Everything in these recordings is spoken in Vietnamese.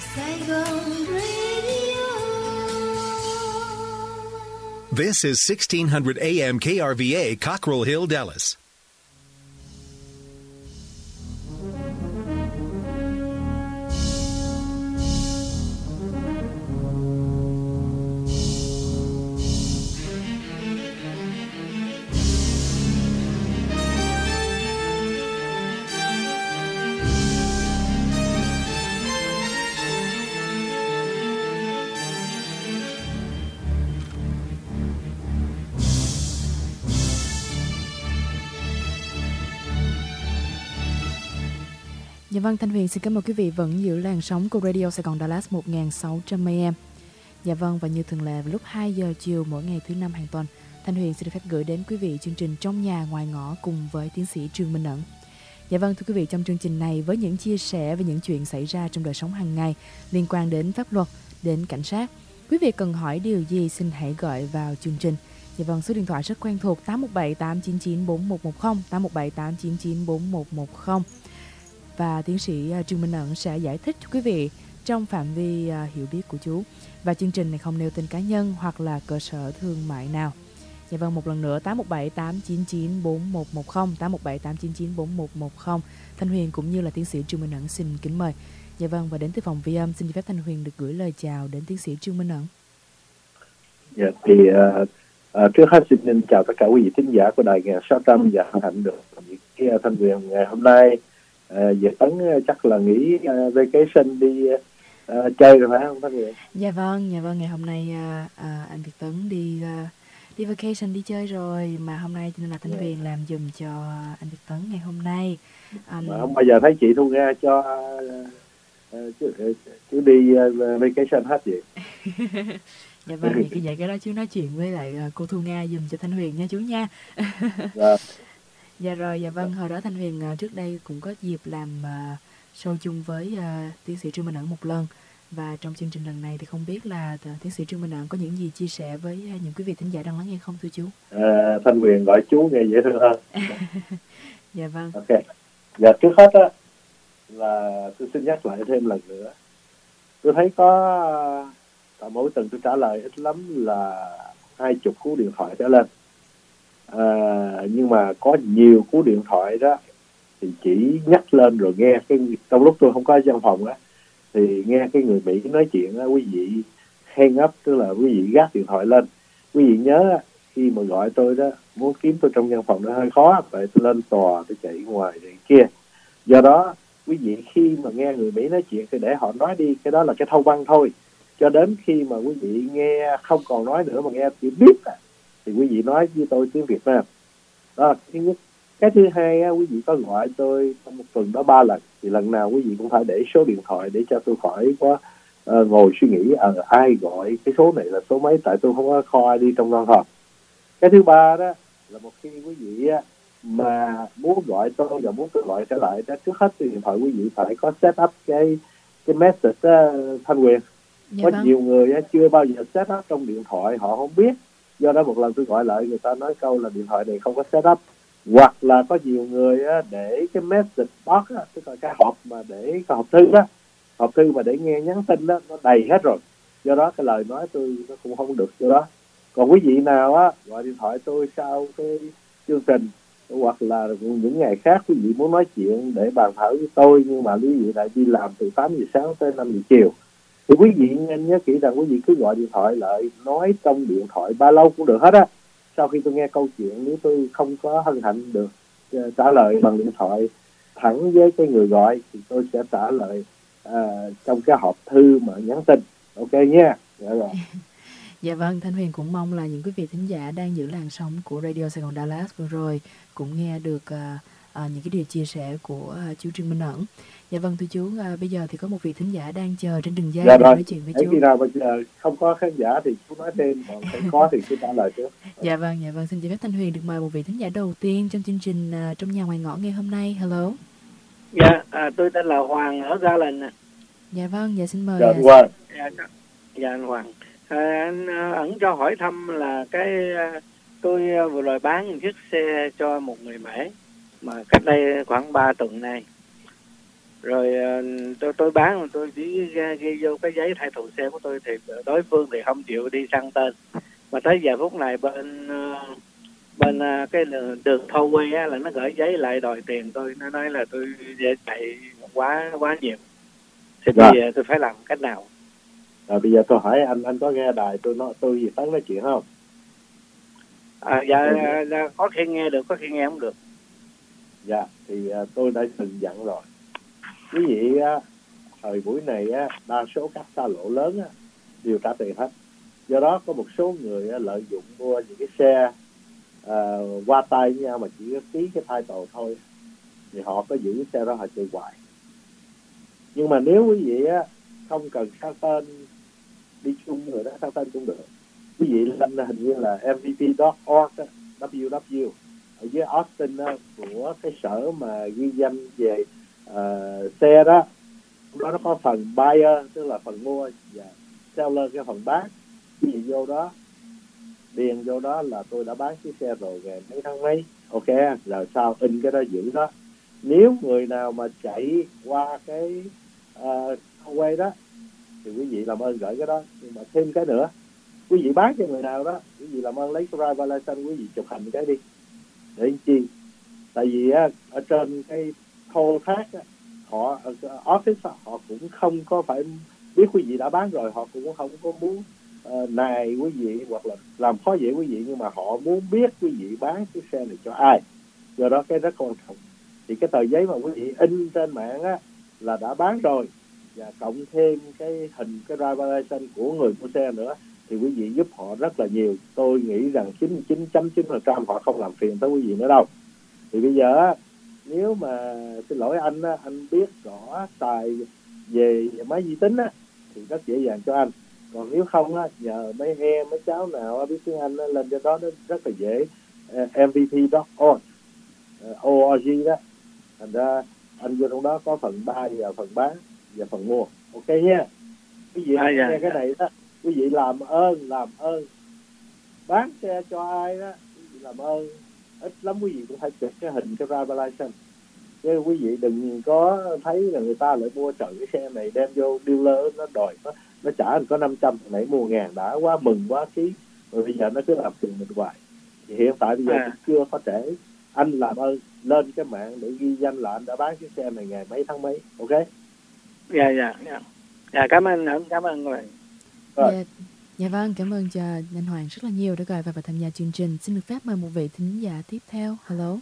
Saigon Radio. This is 1600 AM KRVA, Cockrell Hill, Dallas. Dạ vâng, Thanh Huyền xin cảm ơn quý vị vẫn giữ làn sóng của Radio Sài Gòn Dallas 1600 AM. Dạ vâng, và như thường lệ lúc 2 giờ chiều mỗi ngày thứ năm hàng tuần, Thanh Huyền xin được phép gửi đến quý vị chương trình Trong Nhà Ngoài Ngõ cùng với tiến sĩ Trương Minh Ẩn. Dạ vâng, thưa quý vị, trong chương trình này với những chia sẻ về những chuyện xảy ra trong đời sống hàng ngày liên quan đến pháp luật, đến cảnh sát, quý vị cần hỏi điều gì xin hãy gọi vào chương trình. Dạ vâng, số điện thoại rất quen thuộc 817 899 4110, 817 899 4110. Và tiến sĩ Trương Minh Ẩn sẽ giải thích cho quý vị trong phạm vi hiểu biết của chú. Và chương trình này không nêu tên cá nhân hoặc là cơ sở thương mại nào. Dạ vâng, một lần nữa 817 899 4110, 817 899 4110. Thanh Huyền cũng như là tiến sĩ Trương Minh Ẩn xin kính mời. Dạ vâng, và đến từ phòng vi âm xin phép Thanh Huyền được gửi lời chào đến tiến sĩ Trương Minh Ẩn. Dạ thì trước hết xin chào tất cả quý vị thính giả của đài 1600 và hân hạnh được cái Thanh Huyền ngày hôm nay. Việt Tấn chắc là nghỉ vacation đi chơi rồi phải không Thanh Huyền? Dạ vâng, ngày hôm nay anh Việt Tấn đi vacation đi chơi rồi, mà hôm nay cho nên là Thanh Huyền làm giùm cho anh Việt Tấn ngày hôm nay. Mà không bao giờ thấy chị Thu Nga cho chú đi vacation hết vậy. Dạ vâng, thì vậy cái đó chú nói chuyện với lại cô Thu Nga giùm cho Thanh Huyền nha chú nha. Dạ. Dạ rồi, dạ vâng, hồi đó Thanh Huyền trước đây cũng có dịp làm show chung với tiến sĩ Trương Minh Ẩn một lần. Và trong chương trình lần này thì không biết là tiến sĩ Trương Minh Ẩn có những gì chia sẻ với những quý vị thính giả đang lắng nghe không thưa chú? Thanh Huyền gọi chú nghe dễ thương hơn. Dạ vâng. Ok. Dạ trước hết á là tôi xin nhắc lại thêm lần nữa. Tôi thấy có mỗi tuần tôi trả lời ít lắm là 20 cú điện thoại trở lên. Nhưng mà có nhiều cú điện thoại đó thì chỉ nhắc lên rồi nghe cái trong lúc tôi không có văn phòng á thì nghe cái người Mỹ nói chuyện á, quý vị hang up, tức là quý vị gác điện thoại lên. Quý vị nhớ khi mà gọi tôi đó, muốn kiếm tôi trong văn phòng nó hơi khó, vậy tôi lên tòa tôi chạy ngoài này kia. Do đó quý vị khi mà nghe người Mỹ nói chuyện thì để họ nói đi, cái đó là cái thâu băng thôi, cho đến khi mà quý vị nghe không còn nói nữa mà nghe chỉ biết thì quý vị nói với tôi tiếng Việt Nam. Đó là thứ nhất. Cái thứ hai, quý vị có gọi tôi trong một tuần đó 3 lần, thì lần nào quý vị cũng phải để số điện thoại để cho tôi khỏi có ngồi suy nghĩ ai gọi cái số này là số mấy, tại tôi không có kho ID trong văn phòng. Cái thứ ba đó là một khi quý vị mà muốn gọi tôi và muốn tôi gọi trở lại đó, trước hết điện thoại quý vị phải có set up cái message Thanh Huyền. Có nhiều người chưa bao giờ set up trong điện thoại, họ không biết. Do đó một lần tôi gọi lại, người ta nói câu là điện thoại này không có set up. Hoặc là có nhiều người để cái message box, tức là cái hộp mà để cái hộp thư đó, hộp thư mà để nghe nhắn tin đó, nó đầy hết rồi. Do đó cái lời nói tôi nó cũng không được. Do đó còn quý vị nào gọi điện thoại tôi sau cái chương trình hoặc là những ngày khác quý vị muốn nói chuyện để bàn thảo với tôi, nhưng mà quý vị lại đi làm từ 8 giờ sáng tới 5 giờ chiều, thì quý vị nên nhớ kỹ rằng quý vị cứ gọi điện thoại lại, nói trong điện thoại bao lâu cũng được hết á. Sau khi tôi nghe câu chuyện, nếu tôi không có hân hạnh được trả lời bằng điện thoại thẳng với cái người gọi thì tôi sẽ trả lời trong cái hộp thư mà nhắn tin. Ok nha. Dạ rồi. Dạ vâng, Thanh Huyền cũng mong là những quý vị thính giả đang giữ làn sóng của Radio Sài Gòn Dallas vừa rồi cũng nghe được những cái điều chia sẻ của chú Trương Minh Ẩn. Dạ vâng thưa chú, bây giờ thì có một vị thính giả đang chờ trên đường dây để nói chuyện với chú. Khi nào bây giờ không có khán giả thì chú nói tên, còn phải có thì chú trả lời trước. Dạ vâng, xin chào phép Thanh Huyền được mời một vị thính giả đầu tiên trong chương trình Trong Nhà Ngoài Ngõ ngày hôm nay. Hello. Dạ, tôi tên là Hoàng ở Gia Đình. Dạ vâng, dạ xin mời. Dạ Hoàng. Dạ anh Hoàng. Anh Ẩn cho hỏi thăm là cái tôi vừa rồi bán một chiếc xe cho một người Mễ mà cách đây khoảng 3 tuần nay. rồi tôi bán, tôi chỉ ghi vô cái giấy thay thù xe của tôi thì đối phương thì không chịu đi sang tên. Mà tới giờ phút này bên cái đường tollway á là nó gửi giấy lại đòi tiền tôi, nó nói là tôi chạy quá nhiều. Thì bây giờ tôi phải làm cách nào? Rồi bây giờ tôi hỏi anh có nghe đài tôi gì Tấn nói chuyện không? Dạ, có khi nghe được, có khi nghe không được. Dạ, thì tôi đã từng dặn rồi. Quý vị thời buổi này đa số các xa lộ lớn đều trả tiền hết. Do đó có một số người lợi dụng mua những cái xe qua tay với nhau mà chỉ có ký cái title thôi, thì họ có giữ cái xe đó họ chạy hoài. Nhưng mà nếu quý vị không cần sang tên đi chung người đó, sang tên cũng được. Quý vị lên hình như là mvp.org www ở dưới Austin của cái sở mà ghi danh về xe đó. Nó có phần buyer tức là phần mua và seller cái phần bán. Quý vị vô đó điền vô đó là tôi đã bán chiếc xe rồi ngày mấy tháng mấy, ok, rồi sao in cái đó giữ đó. Nếu người nào mà chạy qua cái quay đó thì quý vị làm ơn gửi cái đó. Nhưng mà thêm cái nữa, quý vị bán cho người nào đó, quý vị làm ơn lấy cái driver license, quý vị chụp hình cái đi để chi. Tại vì ở trên cái thô thác họ office họ cũng không có phải biết quý vị đã bán rồi, họ cũng không có muốn nài quý vị hoặc là làm khó dễ quý vị, nhưng mà họ muốn biết quý vị bán cái xe này cho ai. Do đó cái rất quan trọng. Thì cái tờ giấy mà quý vị in trên mạng là đã bán rồi, và cộng thêm cái hình cái driver license của người mua xe nữa, thì quý vị giúp họ rất là nhiều. Tôi nghĩ rằng 99.9% họ không làm phiền tới quý vị nữa đâu. Thì bây giờ nếu mà xin lỗi anh biết rõ xài về máy vi tính thì rất dễ dàng cho anh. Còn nếu không nhờ mấy em mấy cháu nào biết tiếng Anh lên cho đó, nó rất là dễ. mvp.org org đó. Thành ra anh vô trong đó có phần buy và phần bán và phần mua, ok nha. Quý vị nghe cái này đó, quý vị làm ơn bán xe cho ai đó, quý vị làm ơn ít lắm quý vị cũng phải chụp cái hình cái driver license. Chứ quý vị đừng có thấy là người ta lại mua trời cái xe này đem vô dealer nó đòi nó trả có 500, nãy mua 1.000 đã quá mừng quá ký, rồi bây giờ nó cứ làm phiền mình hoài. Thì hiện tại bây giờ cũng chưa có trễ. Anh làm ơn lên cái mạng để ghi danh là anh đã bán cái xe này ngày mấy tháng mấy, ok? Dạ, cảm ơn các bạn. Dạ vâng, cảm ơn cho anh Hoàng rất là nhiều đã gọi và tham gia chương trình. Xin được phép mời một vị thính giả tiếp theo. Hello.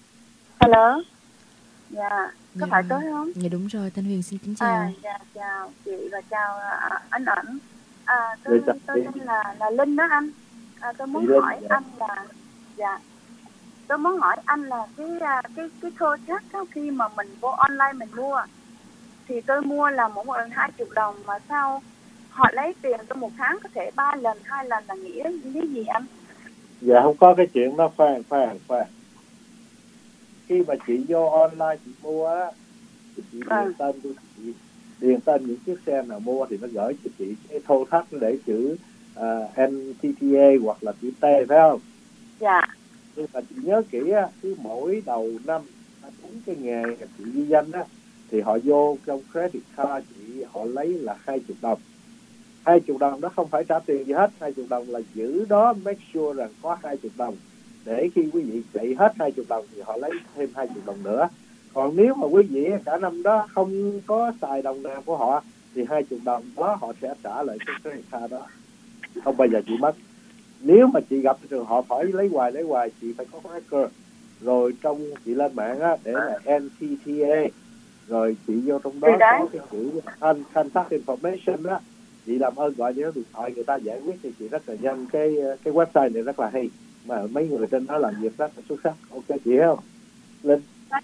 Dạ, có phải tới không? Dạ đúng rồi, Thanh Huyền xin kính chào. Dạ, chào chị và chào anh Ẩn. Tôi tên là Linh đó anh. Tôi muốn hỏi anh là tôi muốn hỏi anh là cái thô chắc khi mà mình vô online mình mua thì tôi mua là mỗi lần 20 đồng, mà sao họ lấy tiền tôi một tháng có thể 3 lần 2 lần là nghĩa cái gì anh? Dạ không có cái chuyện đó. Khoan. Khi mà chị vô online chị mua thì chị điền tên những chiếc xe nào mua thì nó gửi cho chị cái thô thắt để chữ NTTA hoặc là chữ T, phải không? Dạ. Nhưng mà chị nhớ kỹ cứ mỗi đầu năm đúng cái ngày chị ghi danh thì họ vô trong credit card chị, họ lấy là 20 đồng. 20 đồng đó không phải trả tiền gì hết. 20 đồng là giữ đó, make sure rằng có 20 đồng, để khi quý vị chạy hết 20 đồng thì họ lấy thêm 20 đồng nữa. Còn nếu mà quý vị cả năm đó không có xài đồng nào của họ thì 20 đồng đó họ sẽ trả lại cái credit card đó, không bao giờ chị mất. Nếu mà chị gặp trường hợp phải lấy hoài chị phải có record. Rồi trong chị lên mạng để là NTTA, rồi chị vô trong đó có cái chữ contact information đó, chị làm ơn gọi cho điện thoại người ta giải quyết thì chị rất là nhanh. Cái website này rất là hay mà mấy người trên đó làm việc rất là xuất sắc, ok chị hiểu không Linh?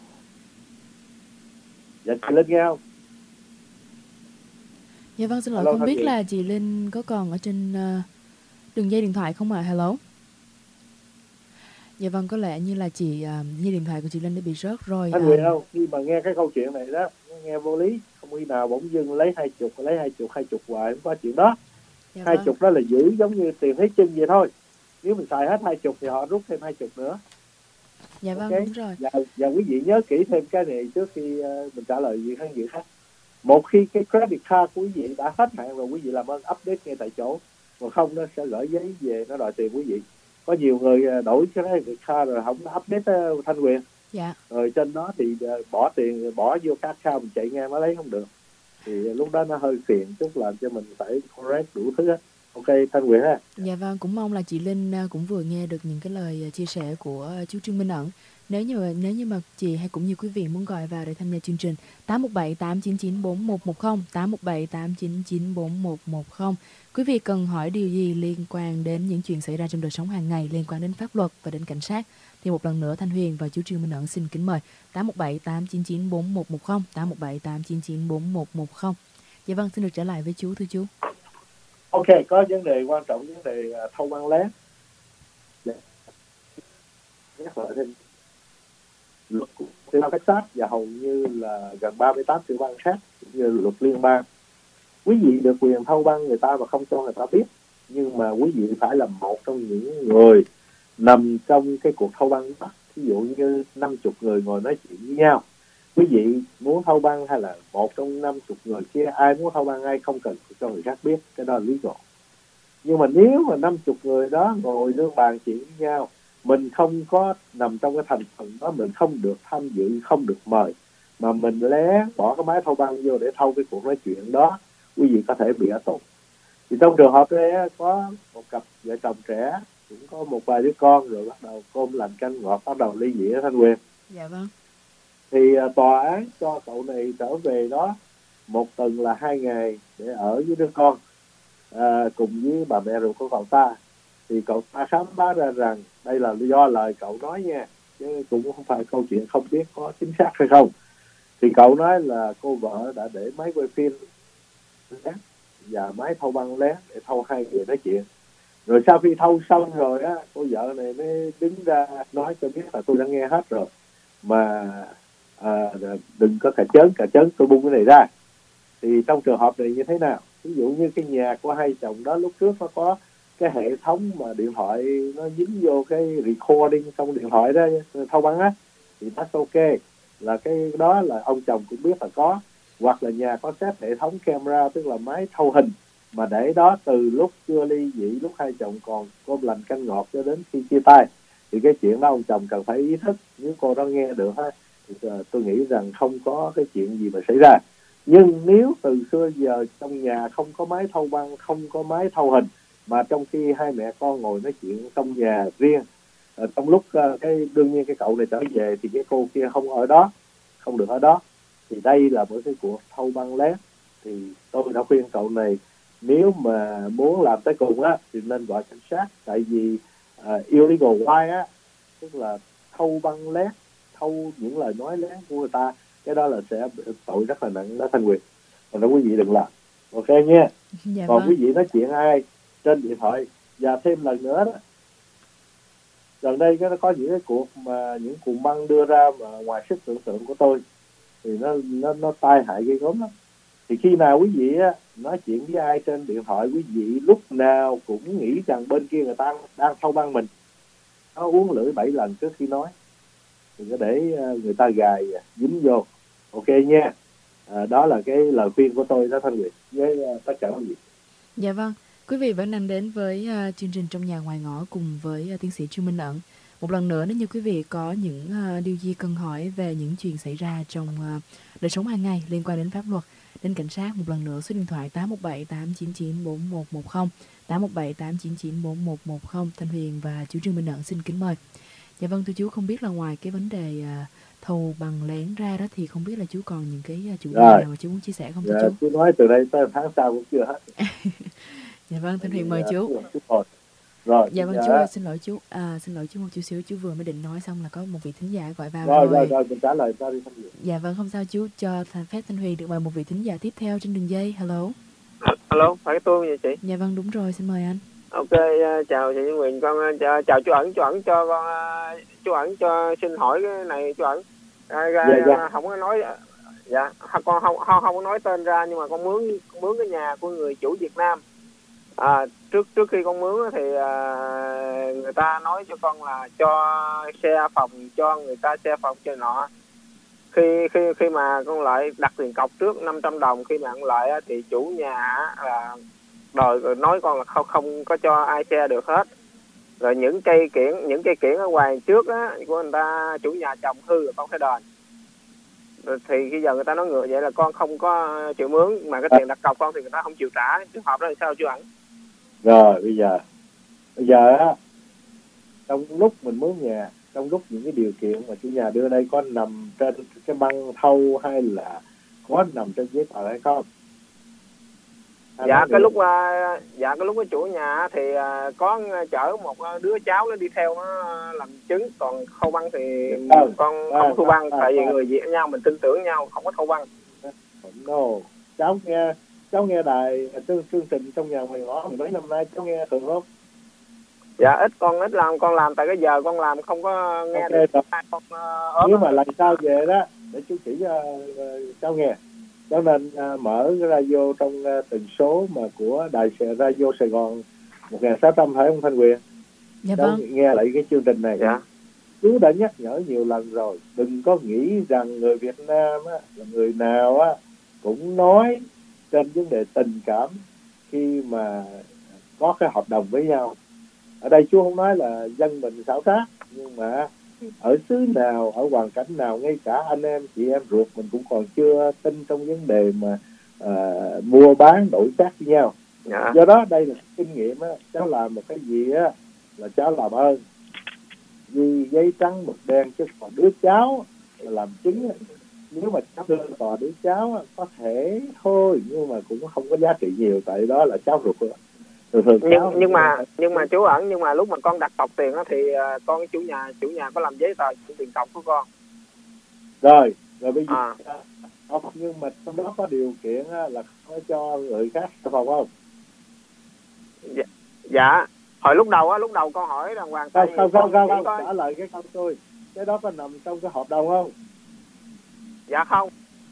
Dạ chị Linh nghe không? Dạ vâng, xin lỗi, không biết là chị Linh có còn ở trên đường dây điện thoại không ạ? Hello. Dạ vâng, có lẽ như là dây điện thoại của chị Linh đã bị rớt rồi. Anh Nguyễn không? Khi mà nghe cái câu chuyện này đó, nghe vô lý, không khi nào bỗng dưng lấy 20 hoài, không có chuyện đó. Dạ 20 vâng. Đó là giữ giống như tiền thấy chân vậy thôi. Nếu mình xài hết 20 thì họ rút thêm 20 nữa. Dạ vâng, Ok. đúng rồi. Và quý vị nhớ kỹ thêm cái này trước khi mình trả lời gì khán giả khác. Một khi cái credit card của quý vị đã hết hạn rồi, quý vị làm ơn update ngay tại chỗ, còn không nó sẽ gửi giấy về nó đòi tiền quý vị. Có nhiều người đổi cái credit card rồi không update Thanh Huyền, Dạ. rồi trên đó thì bỏ tiền bỏ vô các account mình chạy ngang mới lấy không được, thì lúc đó nó hơi phiền chút, làm cho mình phải correct đủ thứ hết. Ok Thanh Huyền ha. Dạ vâng, cũng mong là chị Linh cũng vừa nghe được những cái lời chia sẻ của chú Trương Minh Ẩn. Nếu như mà chị hay cũng như quý vị muốn gọi vào để tham gia chương trình, 817 899 4110, 817 899 4110. Quý vị cần hỏi điều gì liên quan đến những chuyện xảy ra trong đời sống hàng ngày, liên quan đến pháp luật và đến cảnh sát, thì một lần nữa Thanh Huyền và chú Trương Minh Ẩn xin kính mời 817 899 4110, 817 899 4110. Dạ vâng, xin được trở lại với chú, thưa chú. Ok, có vấn đề quan trọng, vấn đề thâu băng lén. Nhắc lại thêm luật của cảnh sát và hầu như là gần 38 tiểu bang khác cũng như luật liên bang. Quý vị được quyền thâu băng người ta mà không cho người ta biết, nhưng mà quý vị phải là một trong những người nằm trong cái cuộc thâu băng đó. Ví dụ như 50 người ngồi nói chuyện với nhau, quý vị muốn thâu băng hay là một trong 50 người kia ai muốn thâu băng ai không cần cho người khác biết, cái đó là lý do. Nhưng mà nếu mà 50 người đó ngồi nước bàn chuyện với nhau, mình không có nằm trong cái thành phần đó, mình không được tham dự, không được mời, mà mình lén bỏ cái máy thâu băng vô để thâu cái cuộc nói chuyện đó, quý vị có thể bị ở tù. Thì trong trường hợp này có một cặp vợ chồng trẻ cũng có một vài đứa con, rồi bắt đầu cơm lành canh ngọt, bắt đầu ly dị ở Thanh Huyền. Dạ vâng. Thì tòa án cho cậu này trở về đó một tuần là 2 ngày để ở với đứa con, cùng với bà mẹ ruột của cậu ta. Thì cậu ta khám phá ra rằng đây là do lời cậu nói nha, chứ cũng không phải câu chuyện không biết có chính xác hay không. Thì cậu nói là cô vợ đã để máy quay phim và máy thâu băng lén để thâu hai người nói chuyện. Rồi sau khi thâu xong rồi á, cô vợ này mới đứng ra nói cho biết là tôi đã nghe hết rồi, mà đừng có cà chớn tôi bung cái này ra. Thì trong trường hợp này như thế nào? Ví dụ như cái nhà của hai chồng đó lúc trước nó có cái hệ thống mà điện thoại nó dính vô cái recording trong điện thoại đó, thâu băng á, thì that's ok, là cái đó là ông chồng cũng biết là có. Hoặc là nhà có xếp hệ thống camera, tức là máy thâu hình, mà để đó từ lúc chưa ly dị, lúc hai chồng còn cơm lành canh ngọt cho đến khi chia tay. Thì cái chuyện đó ông chồng cần phải ý thức. Nếu cô đó nghe được ha, thì tôi nghĩ rằng không có cái chuyện gì mà xảy ra. Nhưng nếu từ xưa giờ trong nhà không có máy thâu băng, không có máy thâu hình, mà trong khi hai mẹ con ngồi nói chuyện trong nhà riêng, trong lúc cái đương nhiên cái cậu này trở về thì cái cô kia không ở đó, không được ở đó, thì đây là một cái cuộc thâu băng lén. Thì tôi đã khuyên cậu này nếu mà muốn làm tới cùng á thì nên gọi cảnh sát, tại vì illegal wire á, tức là thâu băng lén, thâu những lời nói lén của người ta, cái đó là sẽ tội rất là nặng đó Thanh Huyền. Còn đó quý vị đừng làm, ok nha. Dạ Còn vâng. quý vị nói chuyện ai trên điện thoại. Và thêm lần nữa đó, gần đây nó có những cái cuộc mà những cuộn băng đưa ra mà ngoài sức tưởng tượng của tôi, thì nó tai hại ghê gớm lắm. Thì khi nào quý vị á, nói chuyện với ai trên điện thoại, quý vị lúc nào cũng nghĩ rằng bên kia người ta đang thâu băng mình. Nó uống lưỡi 7 lần trước khi nói, thì có để người ta gài dính vô. Ok nha. Đó là cái lời khuyên của tôi đó Thanh Nguyệt với tất cả quý vị. Dạ vâng, quý vị vẫn đang đến với chương trình Trong Nhà Ngoài Ngõ cùng với tiến sĩ Trương Minh Ẩn. Một lần nữa, nếu như quý vị có những điều gì cần hỏi về những chuyện xảy ra trong đời sống hàng ngày liên quan đến pháp luật, đến cảnh sát, một lần nữa số điện thoại 817 899 4110, 817 899 4110. Thanh Huyền và chú Trương Minh Ẩn xin kính mời. Dạ vâng, thưa chú, không biết là ngoài cái vấn đề thâu bằng lén ra đó thì không biết là chú còn những cái chủ đề nào mà chú muốn chia sẻ không thưa chú? Chú nói từ đây tới tháng sau cũng chưa hết. Dạ vâng, Thanh Huyền mời chú. Rồi, dạ vâng, chú ơi, xin lỗi chú, xin lỗi chú một chút xíu, chú vừa mới định nói xong là có một vị thính giả gọi vào rồi mình trả lời cho đi Thanh Huyền. Dạ vâng, không sao chú, cho phép Thanh Huyền được mời một vị thính giả tiếp theo trên đường dây. Hello. Hello, phải tôi vậy chị? Dạ vâng, đúng rồi, xin mời anh. Ok, chào chị Nguyễn, con chào chú Ẩn cho con chú Ẩn cho xin hỏi cái này chú Ẩn. Không có nói, con không có nói tên ra, nhưng mà con mướn cái nhà của người chủ Việt Nam Trước khi con mướn thì người ta nói cho con là cho xe phòng, cho người ta xe phòng cho nọ. Khi mà con lại đặt tiền cọc trước 500 đồng, khi mà con lại thì chủ nhà là đòi nói con là không có cho ai xe được hết. Rồi những cây kiển ở ngoài trước á của người ta, chủ nhà trồng hư rồi con phải đền. Rồi thì bây giờ người ta nói ngược vậy là con không có chịu mướn, mà cái tiền đặt cọc con thì người ta không chịu trả. Trường hợp đó thì sao chú Ẩn? Rồi bây giờ á, trong lúc mình mướn nhà, trong lúc những cái điều kiện mà chủ nhà đưa đây có nằm trên cái băng thâu hay là có nằm trên giấy tờ hay không? Dạ cái lúc cái chủ nhà thì có chở một đứa cháu nó đi theo nó làm chứng, còn khâu băng thì con không khâu băng, tại vì người Việt nhau mình tin tưởng nhau, không có khâu băng. Cháu nghe đài chương trình trong nhà mày ngõ mấy năm nay, cháu nghe thường không? Dạ con ít làm, con làm tại cái giờ con làm không có nghe được. Con nếu mà lần sau về đó để chú chỉ cho cháu nghe. Cháu nên mở cái radio trong tần số mà của đài radio Sài Gòn 1600 phải không Thanh Quyền? Dạ cháu vâng. nghe lại cái chương trình này. Dạ. Chú đã nhắc nhở nhiều lần rồi, đừng có nghĩ rằng người Việt Nam á, là người nào á cũng nói trên vấn đề tình cảm khi mà có cái hợp đồng với nhau. Ở đây chú không nói là dân mình xảo trá, nhưng mà ở xứ nào, ở hoàn cảnh nào, ngay cả anh em chị em ruột mình cũng còn chưa tin trong vấn đề mà mua bán đổi trác với nhau. Dạ. Do đó đây là kinh nghiệm á, cháu làm một cái gì á là cháu làm ơn vì giấy trắng mực đen, chứ còn đứa cháu là làm chứng á. Nếu mà cháu đưa tòa đứa cháu á, có thể thôi nhưng mà cũng không có giá trị nhiều, tại đó là cháu ruột đó. Nhưng mà chú Ẩn, nhưng mà lúc mà con đặt cọc tiền đó thì con chủ nhà có làm giấy tờ tiền cọc của con. Rồi bây giờ nhưng mà trong đó có điều kiện là có cho người khác phòng không? Dạ. Hồi lúc đầu con hỏi đàng hoàng. Không, trả lời cái câu tôi. Cái đó có nằm trong cái hợp đồng không? Dạ không.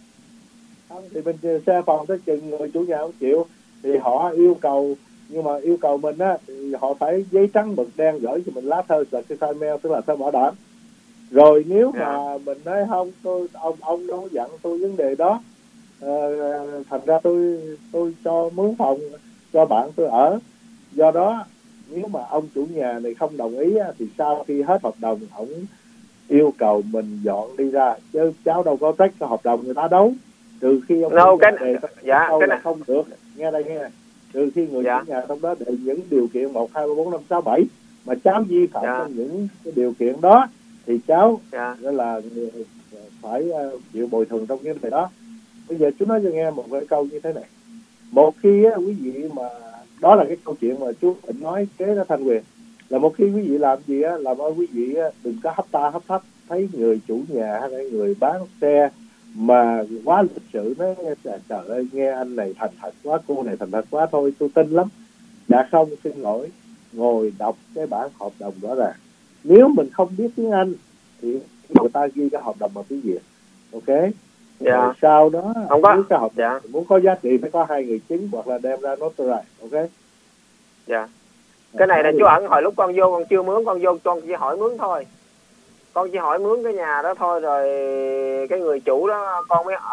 Thì mình xe phòng tới chừng người chủ nhà không chịu thì họ yêu cầu, nhưng mà yêu cầu mình á thì họ phải giấy trắng mực đen gửi cho mình lá thư certified mail, tức là thư bảo đảm. Rồi nếu mà mình nói không, ông đâu dặn tôi vấn đề đó, thành ra tôi cho mướn phòng cho bạn tôi ở. Do đó nếu mà ông chủ nhà này không đồng ý á, thì sau khi hết hợp đồng ông yêu cầu mình dọn đi ra, chứ cháu đâu có trách cái hợp đồng người ta đâu, trừ khi ông cái này không được. Nghe đây nghe, trừ khi người chủ nhà trong đó để những điều kiện 1, 2, 3, 4, 5, 6, 7 mà cháu vi phạm trong những cái điều kiện đó thì cháu nghĩa là phải chịu bồi thường trong cái này đó. Bây giờ chú nói cho nghe một cái câu như thế này. Một khi á, quý vị mà đó là cái câu chuyện mà chú định nói kế đó Thanh Quyền, là một khi quý vị làm gì á, làm ơn quý vị á, đừng có hấp ta hấp thấp thấy người chủ nhà hay là người bán xe mà quá lịch sự, nói trời ơi nghe anh này thành thật quá, cô này thành thật quá, thôi tôi tin lắm. Dạ không, xin lỗi, ngồi đọc cái bản hợp đồng rõ ràng. Nếu mình không biết tiếng Anh thì người ta ghi cái hợp đồng bằng tiếng Việt, ok? Rồi sau đó không có cái hợp đồng muốn có giá trị phải có 2 người chứng hoặc là đem ra notarize, ok? Dạ. Cái này là chú Ẩn, hồi lúc con vô con chưa mướn, con chỉ hỏi mướn thôi. Con chỉ hỏi mướn cái nhà đó thôi, rồi cái người chủ đó